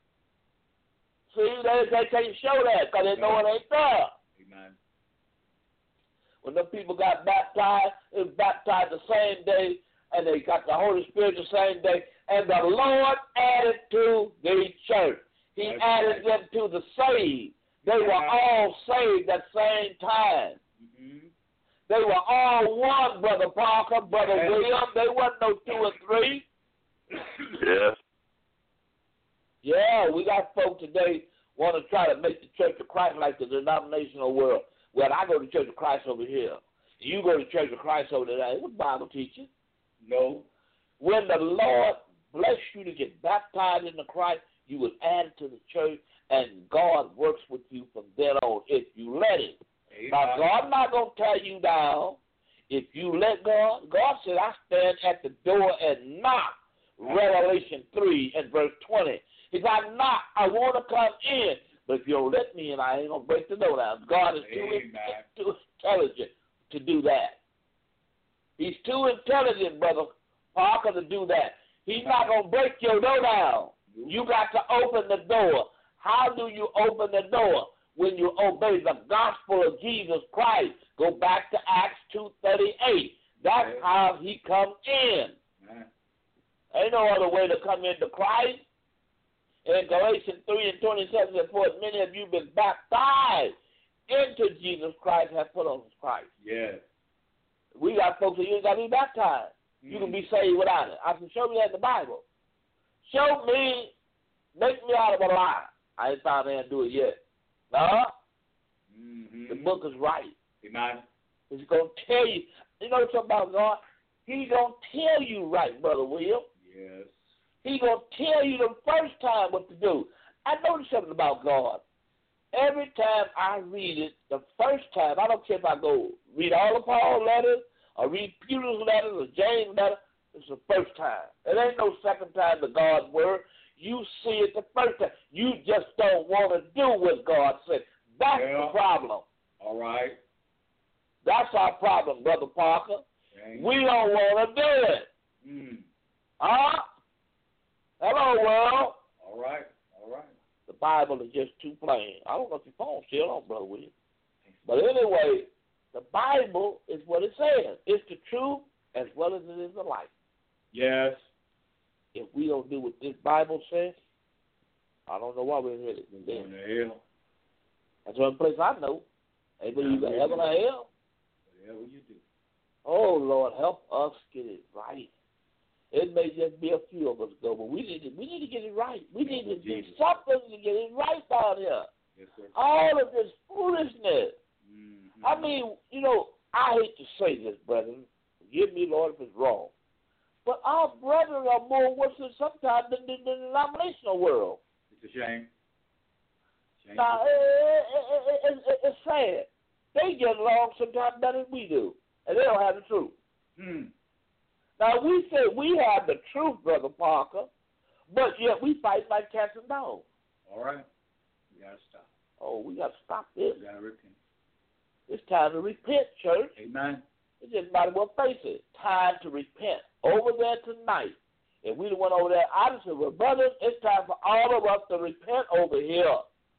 See, they can't show that because they know it ain't there. Amen. When the people got baptized, they was baptized the same day, and they got the Holy Spirit the same day, and the Lord added to the church. He added them to the saved. They were all saved at the same time. They were all one, Brother Parker, Brother William. They wasn't no 2 or 3. Yeah, we got folk today want to try to make the Church of Christ like the denominational world. Well, I go to Church of Christ over here. You go to Church of Christ over there. What Bible teaches? No. When the Lord bless you to get baptized in the Christ, you will add it to the church, and God works with you from then on if you let Him. Now, God's not going to tear you down. If you let God, God said, I stand at the door and knock. Revelation 3 and verse 20. He said, I knock, I want to come in. But if you don't let me in, I ain't going to break the door down. God is too intelligent to do that. He's too intelligent, Brother Parker, to do that. He's not going to break your door down. You got to open the door. How do you open the door? when you obey the gospel of Jesus Christ. Go back to Acts 2:38. That's how he come in. Ain't no other way to come into Christ. In Galatians 3:27, it says, many of you been baptized into Jesus Christ, have put on Christ. Yes. We got folks that you ain't got to be baptized. You can be saved without it. I can show you that in the Bible. Show me, make me out of a lie. I ain't found out to do it yet. No? The book is right. Amen. He's going to tell you. You know something about God? He's going to tell you right, Brother Will. Yes. He's going to tell you the first time what to do. I noticed something about God. Every time I read it, the first time, I don't care if I go read all of Paul's letters or read Peter's letters or James' letters, it's the first time. It ain't no second time to God's word. You see it the first time. You just don't want to do what God said. That's the problem. All right. That's our problem, Brother Parker. We don't want to do it. Huh? Hello, world. All right. All right. The Bible is just too plain. I don't know if your phone's still on, Brother William. But anyway, the Bible is what it says. It's the truth as well as it is the life. Yes. If we don't do what this Bible says, I don't know why we're in it. Going to hell. That's one place I know. Ain't believe in heaven or hell. Whatever you do. Oh, Lord, help us get it right. It may just be a few of us go, but we need to get it right. We need to do something to get it right down here. Yes, sir. All of this foolishness. I mean, you know, I hate to say this, brethren. Forgive me, Lord, if it's wrong. But our brethren are more worse than sometimes than the denominational world. It's a shame. Now, it's sad. They get along sometimes better than we do, and they don't have the truth. Now, we say we have the truth, Brother Parker, but yet we fight like cats and dogs. All right. We got to stop. Oh, we got to stop this. We got to repent. It's time to repent, church. Amen. It just might as well face it. Time to repent. Over there tonight. If we went over there, I just said, well, brothers, it's time for all of us to repent over here.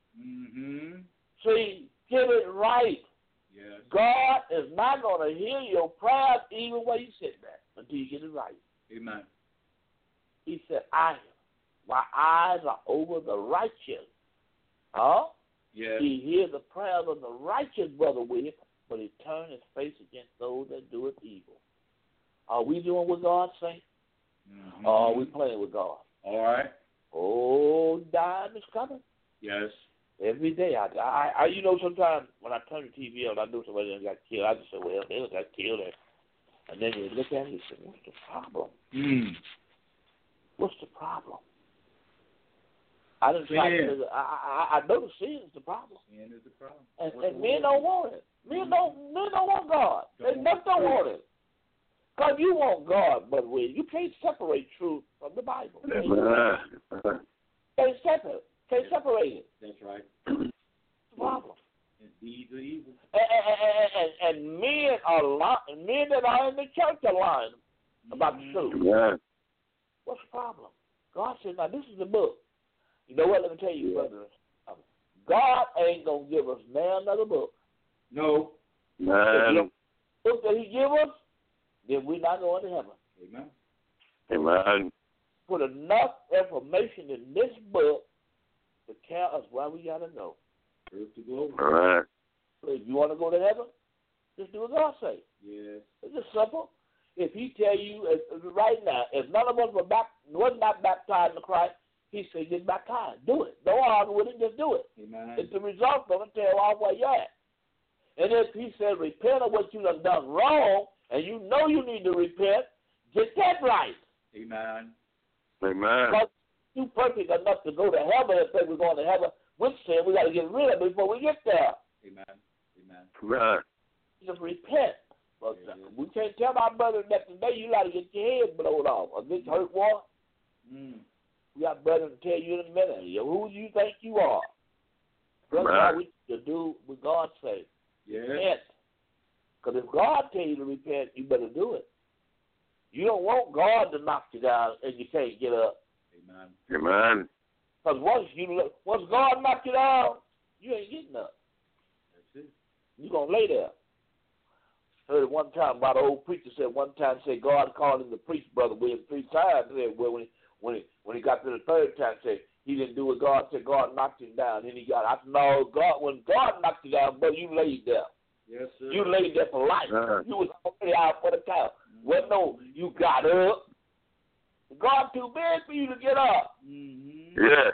See, get it right. Yes. God is not going to hear your prayers even where you sit there until you get it right. Amen. He said, my eyes are over the righteous. Huh? Yes. He hears the prayers of the righteous, Brother William, but he turns his face against those that do it evil. Are we doing what God say? Or are we playing with God? All right. Oh, dying is coming. Yes. Every day. I you know, sometimes when I turn the TV on, I know somebody got killed. I just say, well, they got killed. And then you look at it and say, what's the problem? What's the problem? I didn't try to. I know the sin is the problem. Sin is the problem. And men don't want it. Men don't want God. They just don't want it. Because you want God, but you can't separate truth from the Bible. Can't separate it. That's right. It's the problem. And deeds are evil. And men that are in the church are lying about the truth. Yeah. What's the problem? God said, now this is the book. You know what? Let me tell you, brothers. God ain't going to give us another book. No. Man. The book that he give us, then we're not going to heaven. Amen. Amen. Put enough information in this book to tell us where we got to go. Earth to glory. All right. So if you want to go to heaven, just do what God say. Yes. It's just simple. If he tell you right now, if none of us was not baptized in Christ, he said get baptized. Do it. Don't argue with it. Just do it. Amen. It's the result going to tell all where you're at. And if he said repent of what you done wrong, and you know you need to repent, get that right. Amen. Amen. Because you perfect enough to go to heaven and say we're going to heaven with sin, we got to get rid of it before we get there. Amen. Amen. Right. Just repent. But we can't tell our brother that today you got to get your head blown off or get hurt one. We got brothers to tell you in a minute, who do you think you are? Brother, right. we to do what God says. Yes. Repent. Because if God tell you to repent, you better do it. You don't want God to knock you down and you can't get up. Amen. Amen. Because once God knock you down, you ain't getting nothing. That's it. You gonna lay there. Heard it one time about an old preacher said one time, said God called him to preach, Brother William, 3 times. Said, well, when he got to the 3rd time, said he didn't do what God said. God knocked him down. Then he got. I said, no, God. When God knocked you down, brother, you laid there. Yes, sir. You laid there for life. You was already out for the count. Well, no, you got up. God too big for you to get up. Mm-hmm. Yeah.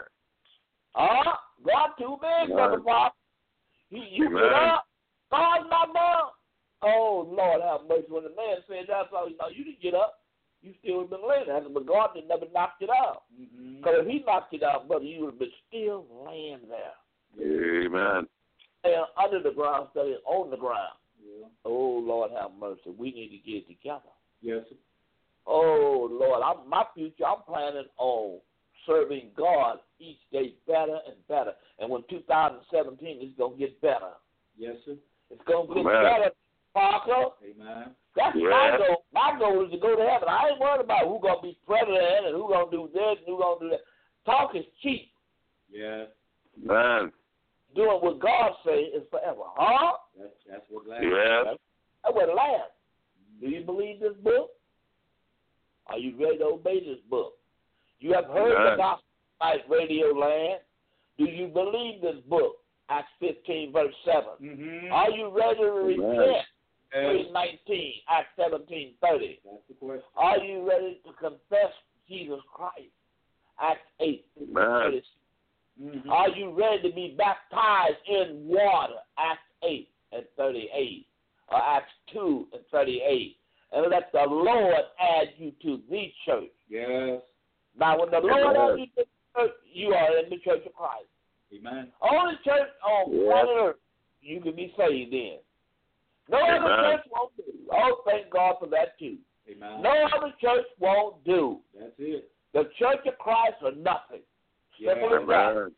God too big, Brother Pop. You get up. God's not down. Oh, Lord, have mercy. When the man said that, I thought, you didn't get up. You still been laying there. But God didn't never knock it out. Because if he knocked it out, brother, you would have been still laying there. Amen. And under the ground, studying on the ground. Yeah. Oh, Lord, have mercy. We need to get it together. Yes, sir. Oh, Lord, my future, I'm planning on serving God each day better and better. And when 2017 is going to get better. Yes, sir. It's going to get better, Parker. Amen. That's my goal. My goal is to go to heaven. I ain't worried about who's going to be president and who's going to do this and who's going to do that. Talk is cheap. Yeah. Man. Doing what God says is forever. Huh? That's what lasts. Yeah. That's what lasts. Do you believe this book? Are you ready to obey this book? You have heard the gospel like Radio Land. Do you believe this book? Acts 15, verse 7. Mm-hmm. Are you ready to repent? Yes. 19, Acts 17, 30. That's the question. Are you ready to confess Jesus Christ? Acts 8, 36. Mm-hmm. Are you ready to be baptized in water? Acts 8 and 38. Or Acts 2 and 38. And let the Lord add you to the church. Yes. Now, when the Lord adds you to the church, you are in the church of Christ. Amen. Only church on planet Earth you can be saved in. No other church won't do. Oh, thank God for that, too. Amen. No other church won't do. That's it. The church of Christ are nothing. Yeah. Simple as that.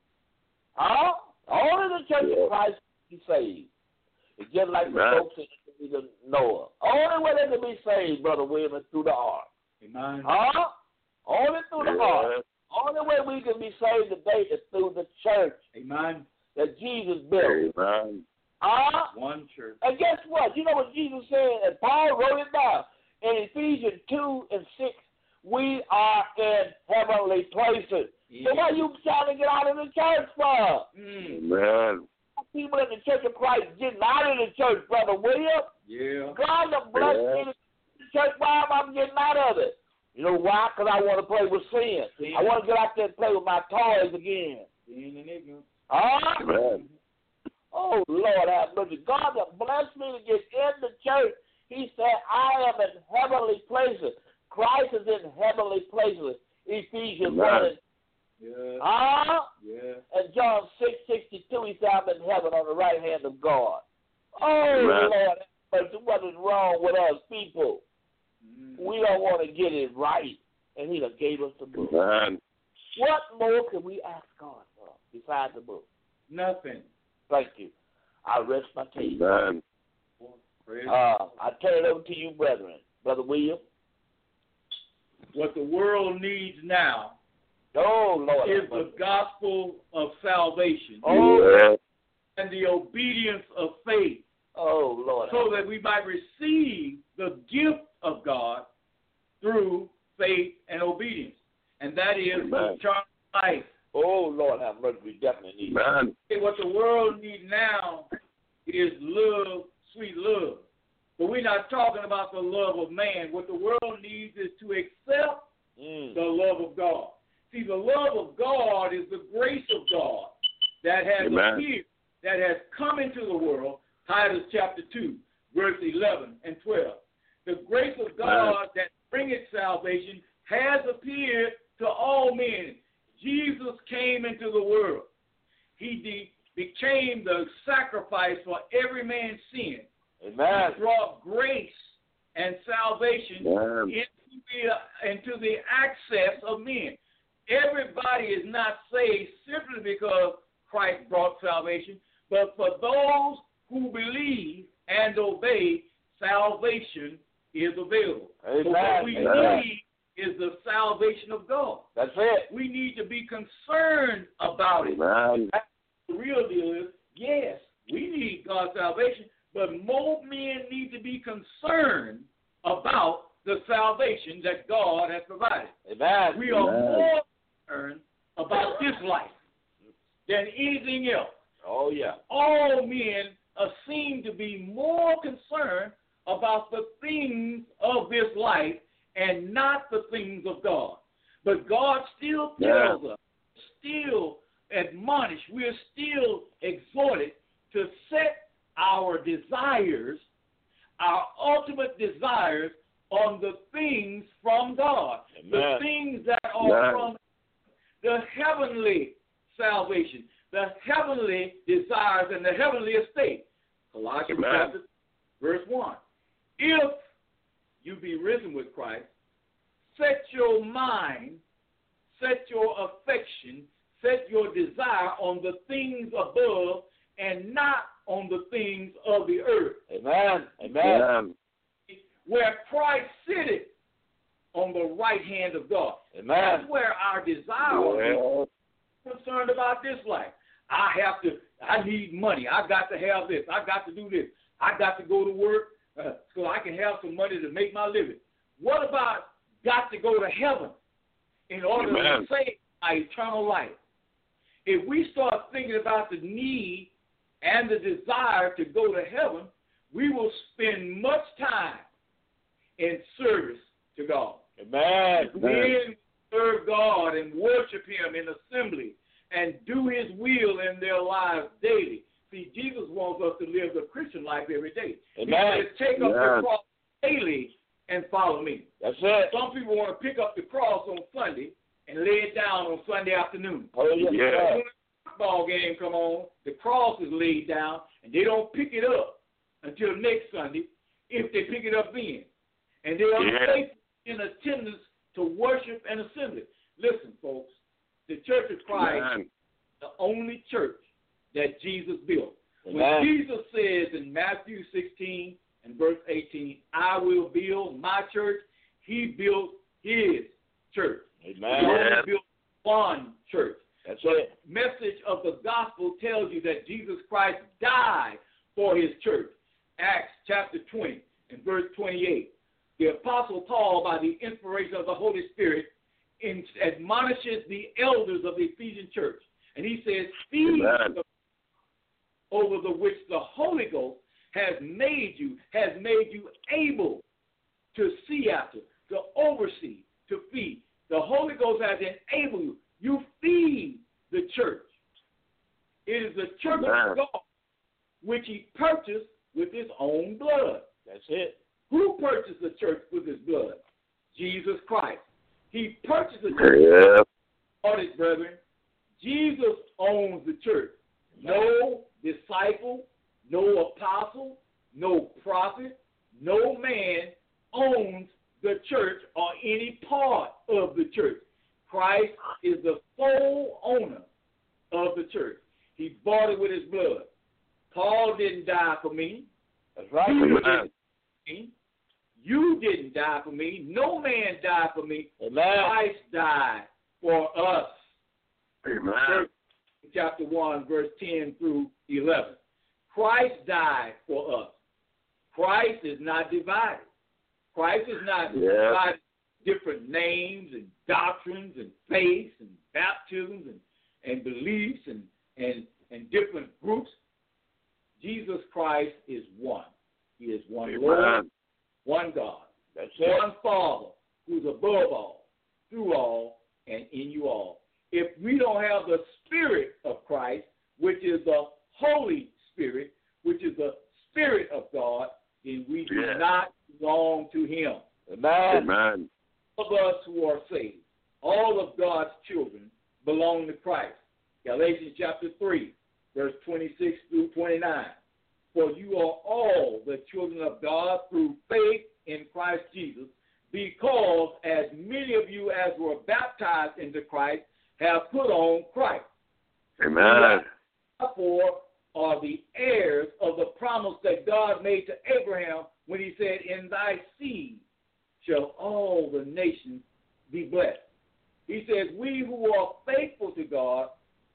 Only the church of Christ can be saved. It's just like the folks in Noah. Only way they can be saved, Brother William, is through the ark. Amen. Only through the ark. Only way we can be saved today is through the church. Amen. That Jesus built. Amen. One church. And guess what? You know what Jesus said? And Paul wrote it down. In Ephesians 2 and 6, we are in heavenly places. Yeah. So why you trying to get out of the church for? Amen. People in the Church of Christ getting out of the church, Brother William. Yeah. God has blessed me to the church. Why am I getting out of it? You know why? Because I want to play with sin. I want to get out there and play with my toys again. Sin and ignorance. Amen. Oh, Lord have mercy. God has blessed me to get in the church. He said, I am in heavenly places. Christ is in heavenly places. Ephesians 1. Yeah. Yeah. And John 6:62, he said, I'm in heaven on the right hand of God. Oh, Lord, but what is wrong with us people? We don't want to get it right. And he done gave us the book. Amen. What more can we ask God for besides the book? Nothing. Thank you. I rest my case. Amen. I turn it over to you, brethren. Brother William. What the world needs now Lord, is the gospel of salvation and the obedience of faith. Oh, Lord. So that we might receive the gift of God through faith and obedience. And that is eternal life. Oh, Lord, have mercy. We definitely need it. What the world needs now is love, sweet love. But we're not talking about the love of man. What the world needs is to accept the love of God. See, the love of God is the grace of God that has appeared, that has come into the world. Titus chapter 2, verse 11 and 12. The grace of God that bringeth salvation has appeared to all men. Jesus came into the world. He became the sacrifice for every man's sin. Amen. He brought grace and salvation into the access of men. Everybody is not saved simply because Christ brought salvation, but for those who believe and obey, salvation is available. Amen. But what we need is the salvation of God. That's it. We need to be concerned about it. Amen. The real deal is, yes, we need God's salvation, but more men need to be concerned about the salvation that God has provided. Amen. We are more concerned about this life than anything else. Oh, yeah. All men seem to be more concerned about the things of this life and not the things of God. But God still tells us, still admonish, we're still exhorted to set our desires, our ultimate desires, on the things from God. Amen. The things that are from the heavenly salvation, the heavenly desires, and the heavenly estate. Colossians chapter verse 1. If you be risen with Christ, set your mind, set your affection, set your desire on the things above and not on the things of the earth. Amen. Amen. Where Christ sitteth on the right hand of God. Amen. That's where our desire is concerned about this life. I need money. I got to have this. I got to do this. I got to go to work so I can have some money to make my living. What about got to go to heaven in order to save my eternal life? If we start thinking about the need and the desire to go to heaven, we will spend much time in service to God. Amen. Men serve God and worship Him in assembly and do His will in their lives daily. See, Jesus wants us to live the Christian life every day. Amen. He says, take up the cross daily and follow me. That's it. Some people want to pick up the cross on Sunday and lay it down on Sunday afternoon. Oh, yes, When the football game come on, the cross is laid down, and they don't pick it up until next Sunday, if they pick it up then. And they are faithful in attendance to worship and assembly. Listen, folks, the Church of Christ is the only church that Jesus built. When Jesus says in Matthew 16 and verse 18, I will build my church, He built His church. Amen. He only built one church. That's the it. Message of the gospel tells you that Jesus Christ died for His church. Acts chapter 20 and verse 28. The Apostle Paul, by the inspiration of the Holy Spirit, admonishes the elders of the Ephesian church. And he says, feed over the which the Holy Ghost has made you able to see after, to oversee, to feed. The Holy Ghost has enabled you. You feed the church. It is the church of God, which He purchased with His own blood. That's it. Who purchased the church with His blood? Jesus Christ. He purchased the church. Audit, brethren. Jesus owns the church. No disciple, no apostle, no prophet, no man owns the church or any part of the church. Christ is the sole owner of the church. He bought it with His blood. Paul didn't die for me. That's right. You didn't die for me. No man died for me. Amen. Christ died for us. Amen. Chapter 1, verse 10 through 11. Christ died for us. Christ is not divided. Christ is not divided in different names and doctrines and faiths and baptisms and beliefs and different groups. Jesus Christ is one. He is one Lord, one God. That's it. One Father who's above all, through all, and in you all. If we don't have the Spirit of Christ, which is the Holy Spirit, which is the Spirit of God, then we do not belong to Him. Amen. All of us who are saved, all of God's children belong to Christ. Galatians chapter 3, verse 26 through 29. For you are all the children of God through faith in Christ Jesus, because as many of you as were baptized into Christ have put on Christ. Amen. Therefore are the heirs of the promise that God made to Abraham when He said, in thy seed shall all the nations be blessed. He says, we who are faithful to God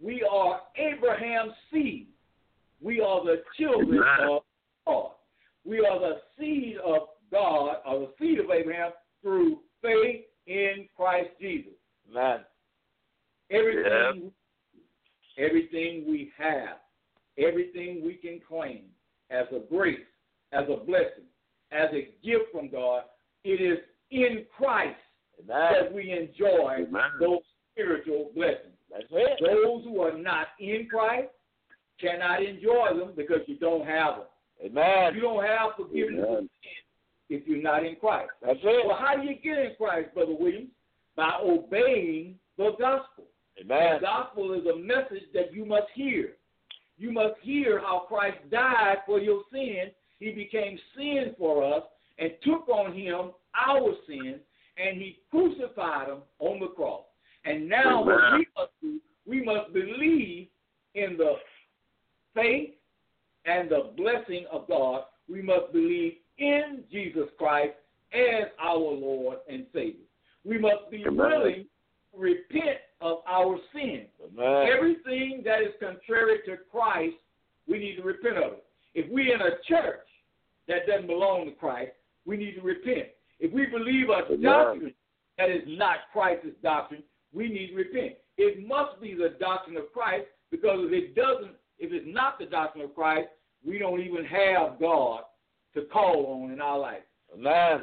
we are Abraham's seed. We are the children of God. We are the seed of God, or the seed of Abraham, through faith in Christ Jesus. Amen. Everything we have, everything we can claim as a grace, as a blessing, as a gift from God, it is in Christ that we enjoy those spiritual blessings. That's it. Those who are not in Christ cannot enjoy them because you don't have them. Amen. You don't have forgiveness of sin if you're not in Christ. That's it. Well, how do you get in Christ, Brother Williams? By obeying the gospel. Amen. The gospel is a message that you must hear. You must hear how Christ died for your sin. He became sin for us and took on him our sins, and he crucified them on the cross. And now what we must do, we must believe in the faith and the blessing of God. We must believe in Jesus Christ as our Lord and Savior. We must be willing to repent of our sin. Everything that is contrary to Christ, we need to repent of it. If we're in a church that doesn't belong to Christ, we need to repent. If we believe a doctrine that is not Christ's doctrine, we need to repent. It must be the doctrine of Christ, because if it's not the doctrine of Christ, we don't even have God to call on in our life. Amen.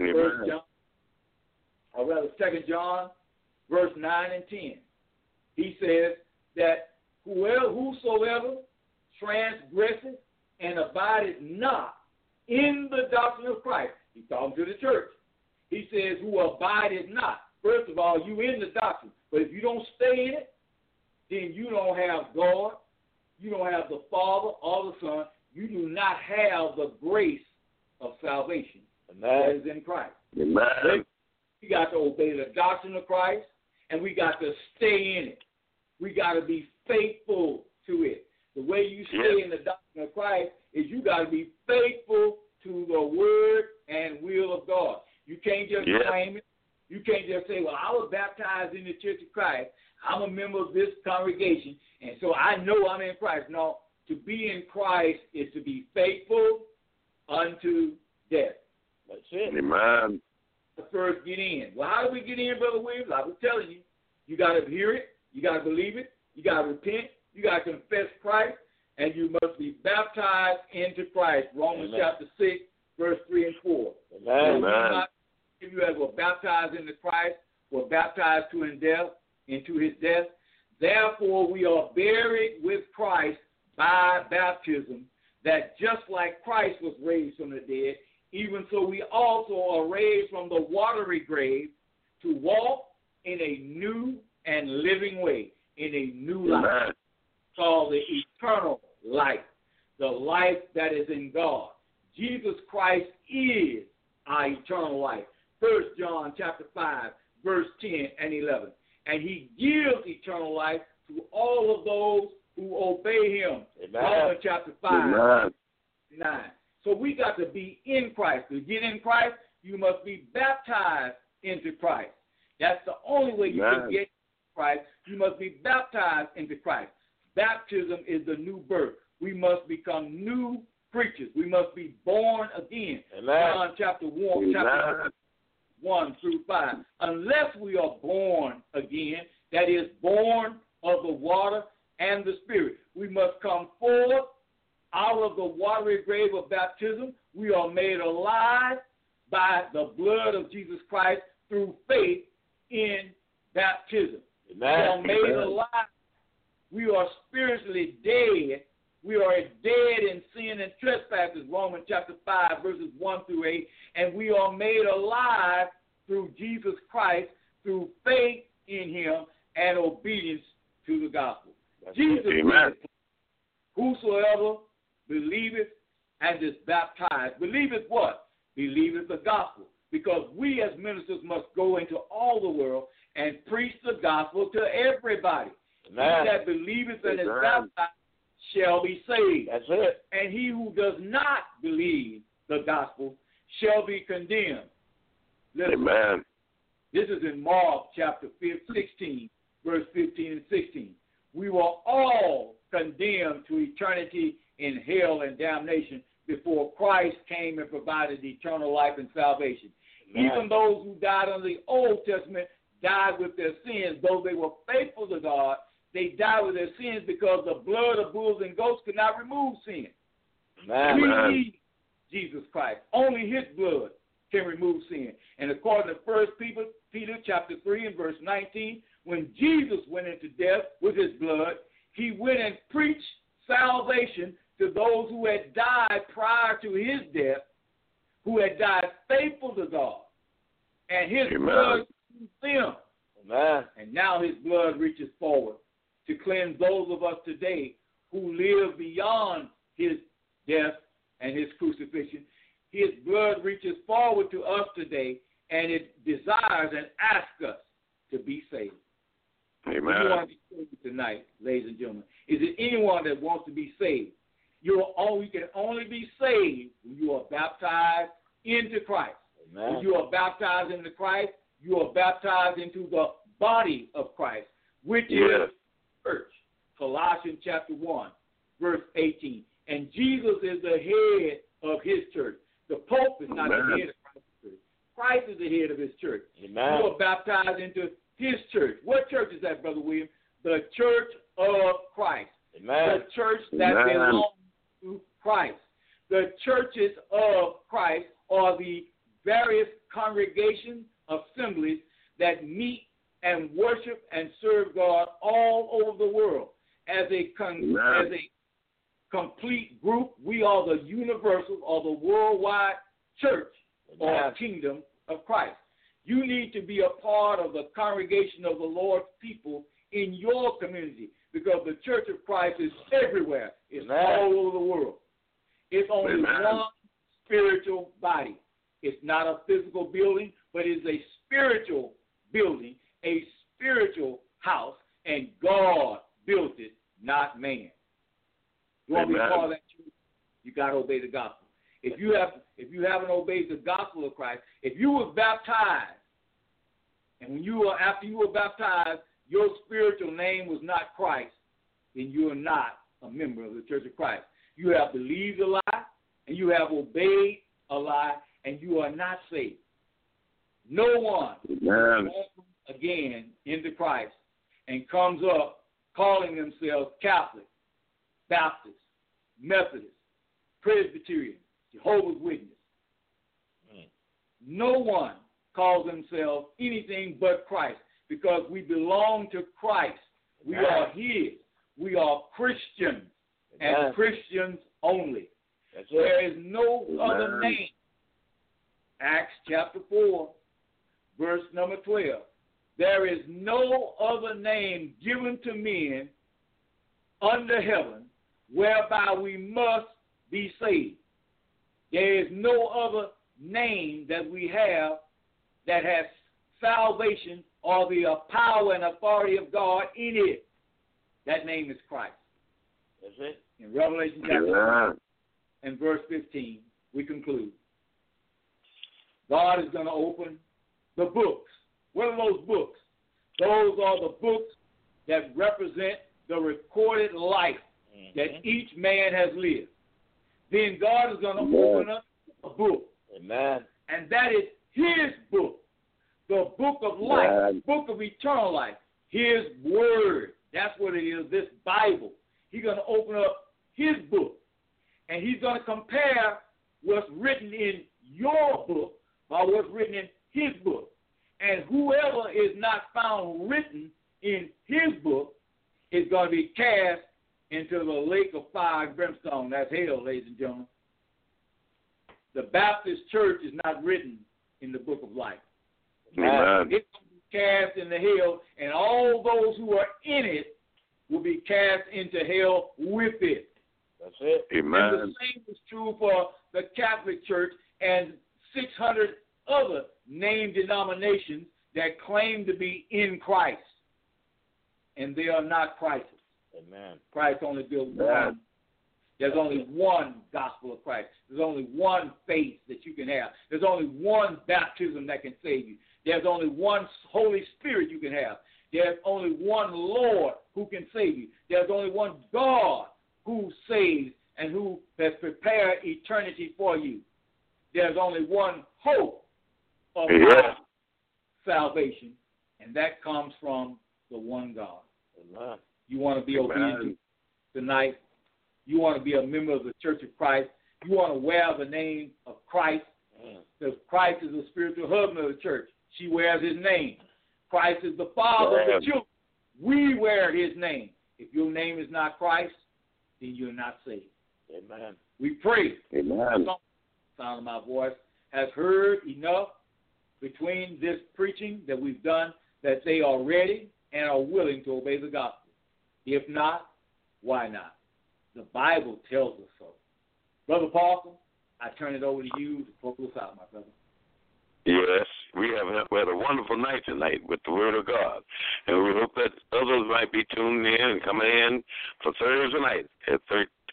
2 John, verse 9 and 10. He says that whosoever transgresseth and abideth not in the doctrine of Christ, he's talking to the church. He says, who abideth not. First of all, you in the doctrine. But if you don't stay in it, then you don't have God. You don't have the Father or the Son. You do not have the grace of salvation that is in Christ. Amen. We got to obey the doctrine of Christ, and we got to stay in it. We got to be faithful to it. The way you stay in the doctrine of Christ is you got to be faithful to the word and will of God. You can't just claim it. You can't just say, well, I was baptized in the Church of Christ. I'm a member of this congregation, and so I know I'm in Christ. No, to be in Christ is to be faithful unto death. That's it. Amen. First get in. Well, how do we get in, Brother Williams? I was telling you, you got to hear it, you got to believe it, you got to repent, you got to confess Christ, and you must be baptized into Christ. Romans chapter 6, verse 3 and 4. Amen. If you were baptized into Christ, were baptized into his death. Therefore, we are buried with Christ by baptism, that just like Christ was raised from the dead, even so we also are raised from the watery grave to walk in a new and living way, in a new life, called the eternal life, the life that is in God. Jesus Christ is our eternal life. 1 John chapter 5, verse 10 and 11. And he gives eternal life to all of those who obey him. Romans chapter 5, 9. So we got to be in Christ. To get in Christ, you must be baptized into Christ. That's the only way you can get in Christ. You must be baptized into Christ. Baptism is the new birth. We must become new creatures. We must be born again. John chapter 1, chapter 1 through 5. Unless we are born again, that is, born of the water and the Spirit, we must come forth out of the watery grave of baptism. We are made alive by the blood of Jesus Christ through faith in baptism. We are made alive. We are spiritually dead. We are dead in sin and trespasses, Romans chapter 5, verses 1 through 8, and we are made alive through Jesus Christ, through faith in him and obedience to the gospel. Jesus said, whosoever believeth and is baptized. Believeth what? Believeth the gospel. Because we as ministers must go into all the world and preach the gospel to everybody. He that believeth and is baptized shall be saved. That's it. And he who does not believe the gospel shall be condemned. Listen, Amen. This is in Mark chapter 16, verse 15 and 16. We were all condemned to eternity in hell and damnation before Christ came and provided eternal life and salvation. Amen. Even those who died under the Old Testament died with their sins. Though they were faithful to God, they died with their sins because the blood of bulls and goats could not remove sin. Amen. We need Jesus Christ. Only his blood can remove sin. And according to 1 Peter chapter 3 and verse 19, when Jesus went into death with his blood, he went and preached salvation to those who had died prior to his death, who had died faithful to God. And his blood cleansed them. Amen. And now his blood reaches forward to cleanse those of us today who live beyond his death and his crucifixion. His blood reaches forward to us today, and it desires and asks us to be saved. Amen. You want to be saved tonight, ladies and gentlemen. Is there anyone that wants to be saved? You can only be saved when you are baptized into Christ. Amen. When you are baptized into Christ, you are baptized into the body of Christ, which is church. Colossians chapter 1, verse 18. And Jesus is the head of his church. The Pope is not the head of Christ's church. Christ is the head of his church. Amen. You are baptized into his church. What church is that, Brother William? The church of Christ. Amen. The church that belongs to Christ. The churches of Christ are the various congregations, assemblies that meet and worship and serve God all over the world. As a complete group, we are the universal or the worldwide church or kingdom of Christ. You need to be a part of the congregation of the Lord's people in your community, because the church of Christ is everywhere. It's all over the world. It's only one spiritual body. It's not a physical building, but it's a spiritual building, a spiritual house, and God built it, not man. You want to be part of that church? You got to obey the gospel. If you haven't obeyed the gospel of Christ, if you were baptized, and after you were baptized, your spiritual name was not Christ, then you are not a member of the Church of Christ. You have believed a lie, and you have obeyed a lie, and you are not saved. No one comes again into Christ and comes up calling themselves Catholic, Baptist, Methodist, Presbyterian, Jehovah's Witness. No one calls themselves anything but Christ, because we belong to Christ. We are his. We are Christians, and Christians only. There is no other name. Acts chapter 4, verse number 12. There is no other name given to men under heaven whereby we must be saved. There is no other name that we have that has salvation or the power and authority of God in it. That name is Christ. That's it. In Revelation chapter 1 and verse 15, we conclude. God is going to open the books. What are those books? Those are the books that represent the recorded life that each man has lived. Then God is going to open up a book. Amen. And that is his book. The book of life, book of eternal life. His word. That's what it is, this Bible. He's going to open up his book. And he's going to compare what's written in your book by what's written in his book. And whoever is not found written in his book is going to be cast into the lake of fire and brimstone. That's hell, ladies and gentlemen. The Baptist church is not written in the book of life. Amen. It's going to be cast into hell, and all those who are in it will be cast into hell with it. That's it. Amen. And the same is true for the Catholic Church and 600 other named denominations that claim to be in Christ. And they are not Christ's. Amen. Christ only built one. There's only one gospel of Christ. There's only one faith that you can have. There's only one baptism that can save you. There's only one Holy Spirit you can have. There's only one Lord who can save you. There's only one God who saves and who has prepared eternity for you. There's only one hope of our salvation, and that comes from the one God. Amen. You want to be obedient tonight. You want to be a member of the Church of Christ. You want to wear the name of Christ, because Christ is the spiritual husband of the church. She wears his name. Christ is the father of the children. We wear his name. If your name is not Christ, then you're not saved. Amen. We pray. Amen. Sound of my voice has heard enough between this preaching that we've done that they are ready and are willing to obey the gospel. If not, why not? The Bible tells us so. Brother Parker, I turn it over to you to close us out, my brother. Yes, we had a wonderful night tonight with the Word of God, and we hope that others might be tuned in and coming in for Thursday night at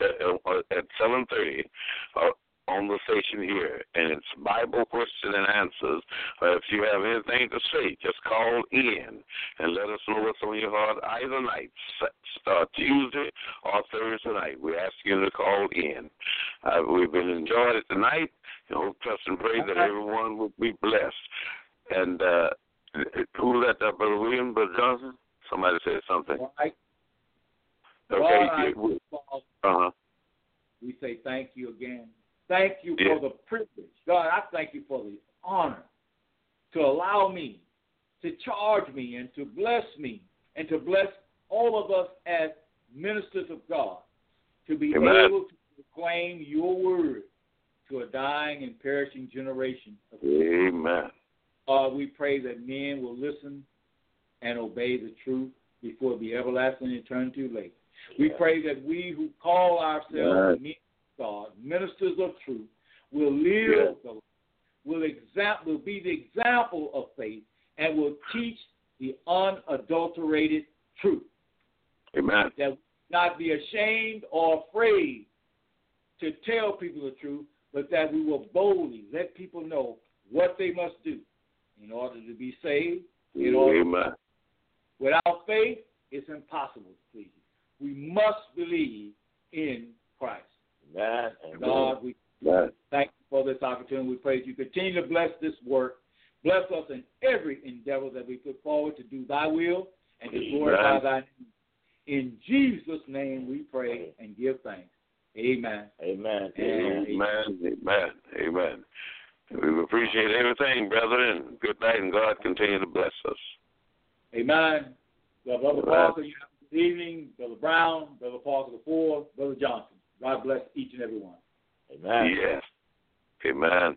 7:30 on the station here, and it's Bible question and answers. If you have anything to say, just call in and let us know what's on your heart either night, Tuesday or Thursday night. We ask you to call in. We've been enjoying it tonight, and hope, trust, and pray that everyone will be blessed. And who let that, Brother William, Brother Johnson? Somebody said something. All right. Okay. We say thank you again. Thank you for the privilege. God, I thank you for the honor to allow me, to charge me, and to bless me, and to bless all of us as ministers of God, to be able to proclaim your word to a dying and perishing generation. Amen. We pray that men will listen and obey the truth before it be everlasting and turn too late. We pray that we who call ourselves men of God, ministers of truth, will live, will be the example of faith, and will teach the unadulterated truth. Amen. That we not be ashamed or afraid to tell people the truth, but that we will boldly let people know what they must do in order to be saved. Amen. Without faith, it's impossible to please you. We must believe in Christ. Amen. God, we thank you for this opportunity. We pray that you continue to bless this work. Bless us in every endeavor that we put forward to do thy will and to glorify thy name. In Jesus' name we pray and give thanks. Amen. Amen. Amen. Amen. We appreciate everything, brother, and good night, and God continue to bless us. Amen. Brother Parker, you have a good evening. Brother Brown, Brother Parker IV, Brother Johnson. God bless each and every one. Amen. Yes. Amen.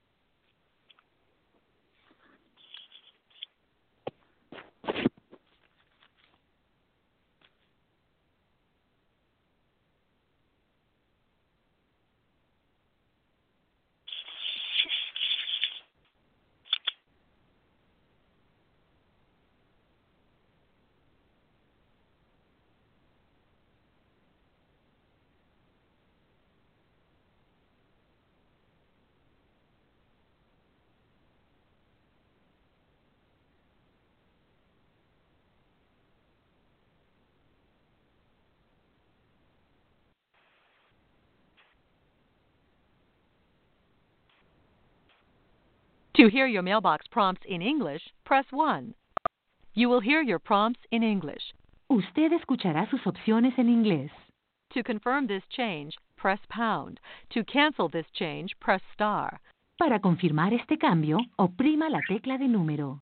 To hear your mailbox prompts in English, press 1. You will hear your prompts in English. Usted escuchará sus opciones en inglés. To confirm this change, press pound. To cancel this change, press star. Para confirmar este cambio, oprima la tecla de número.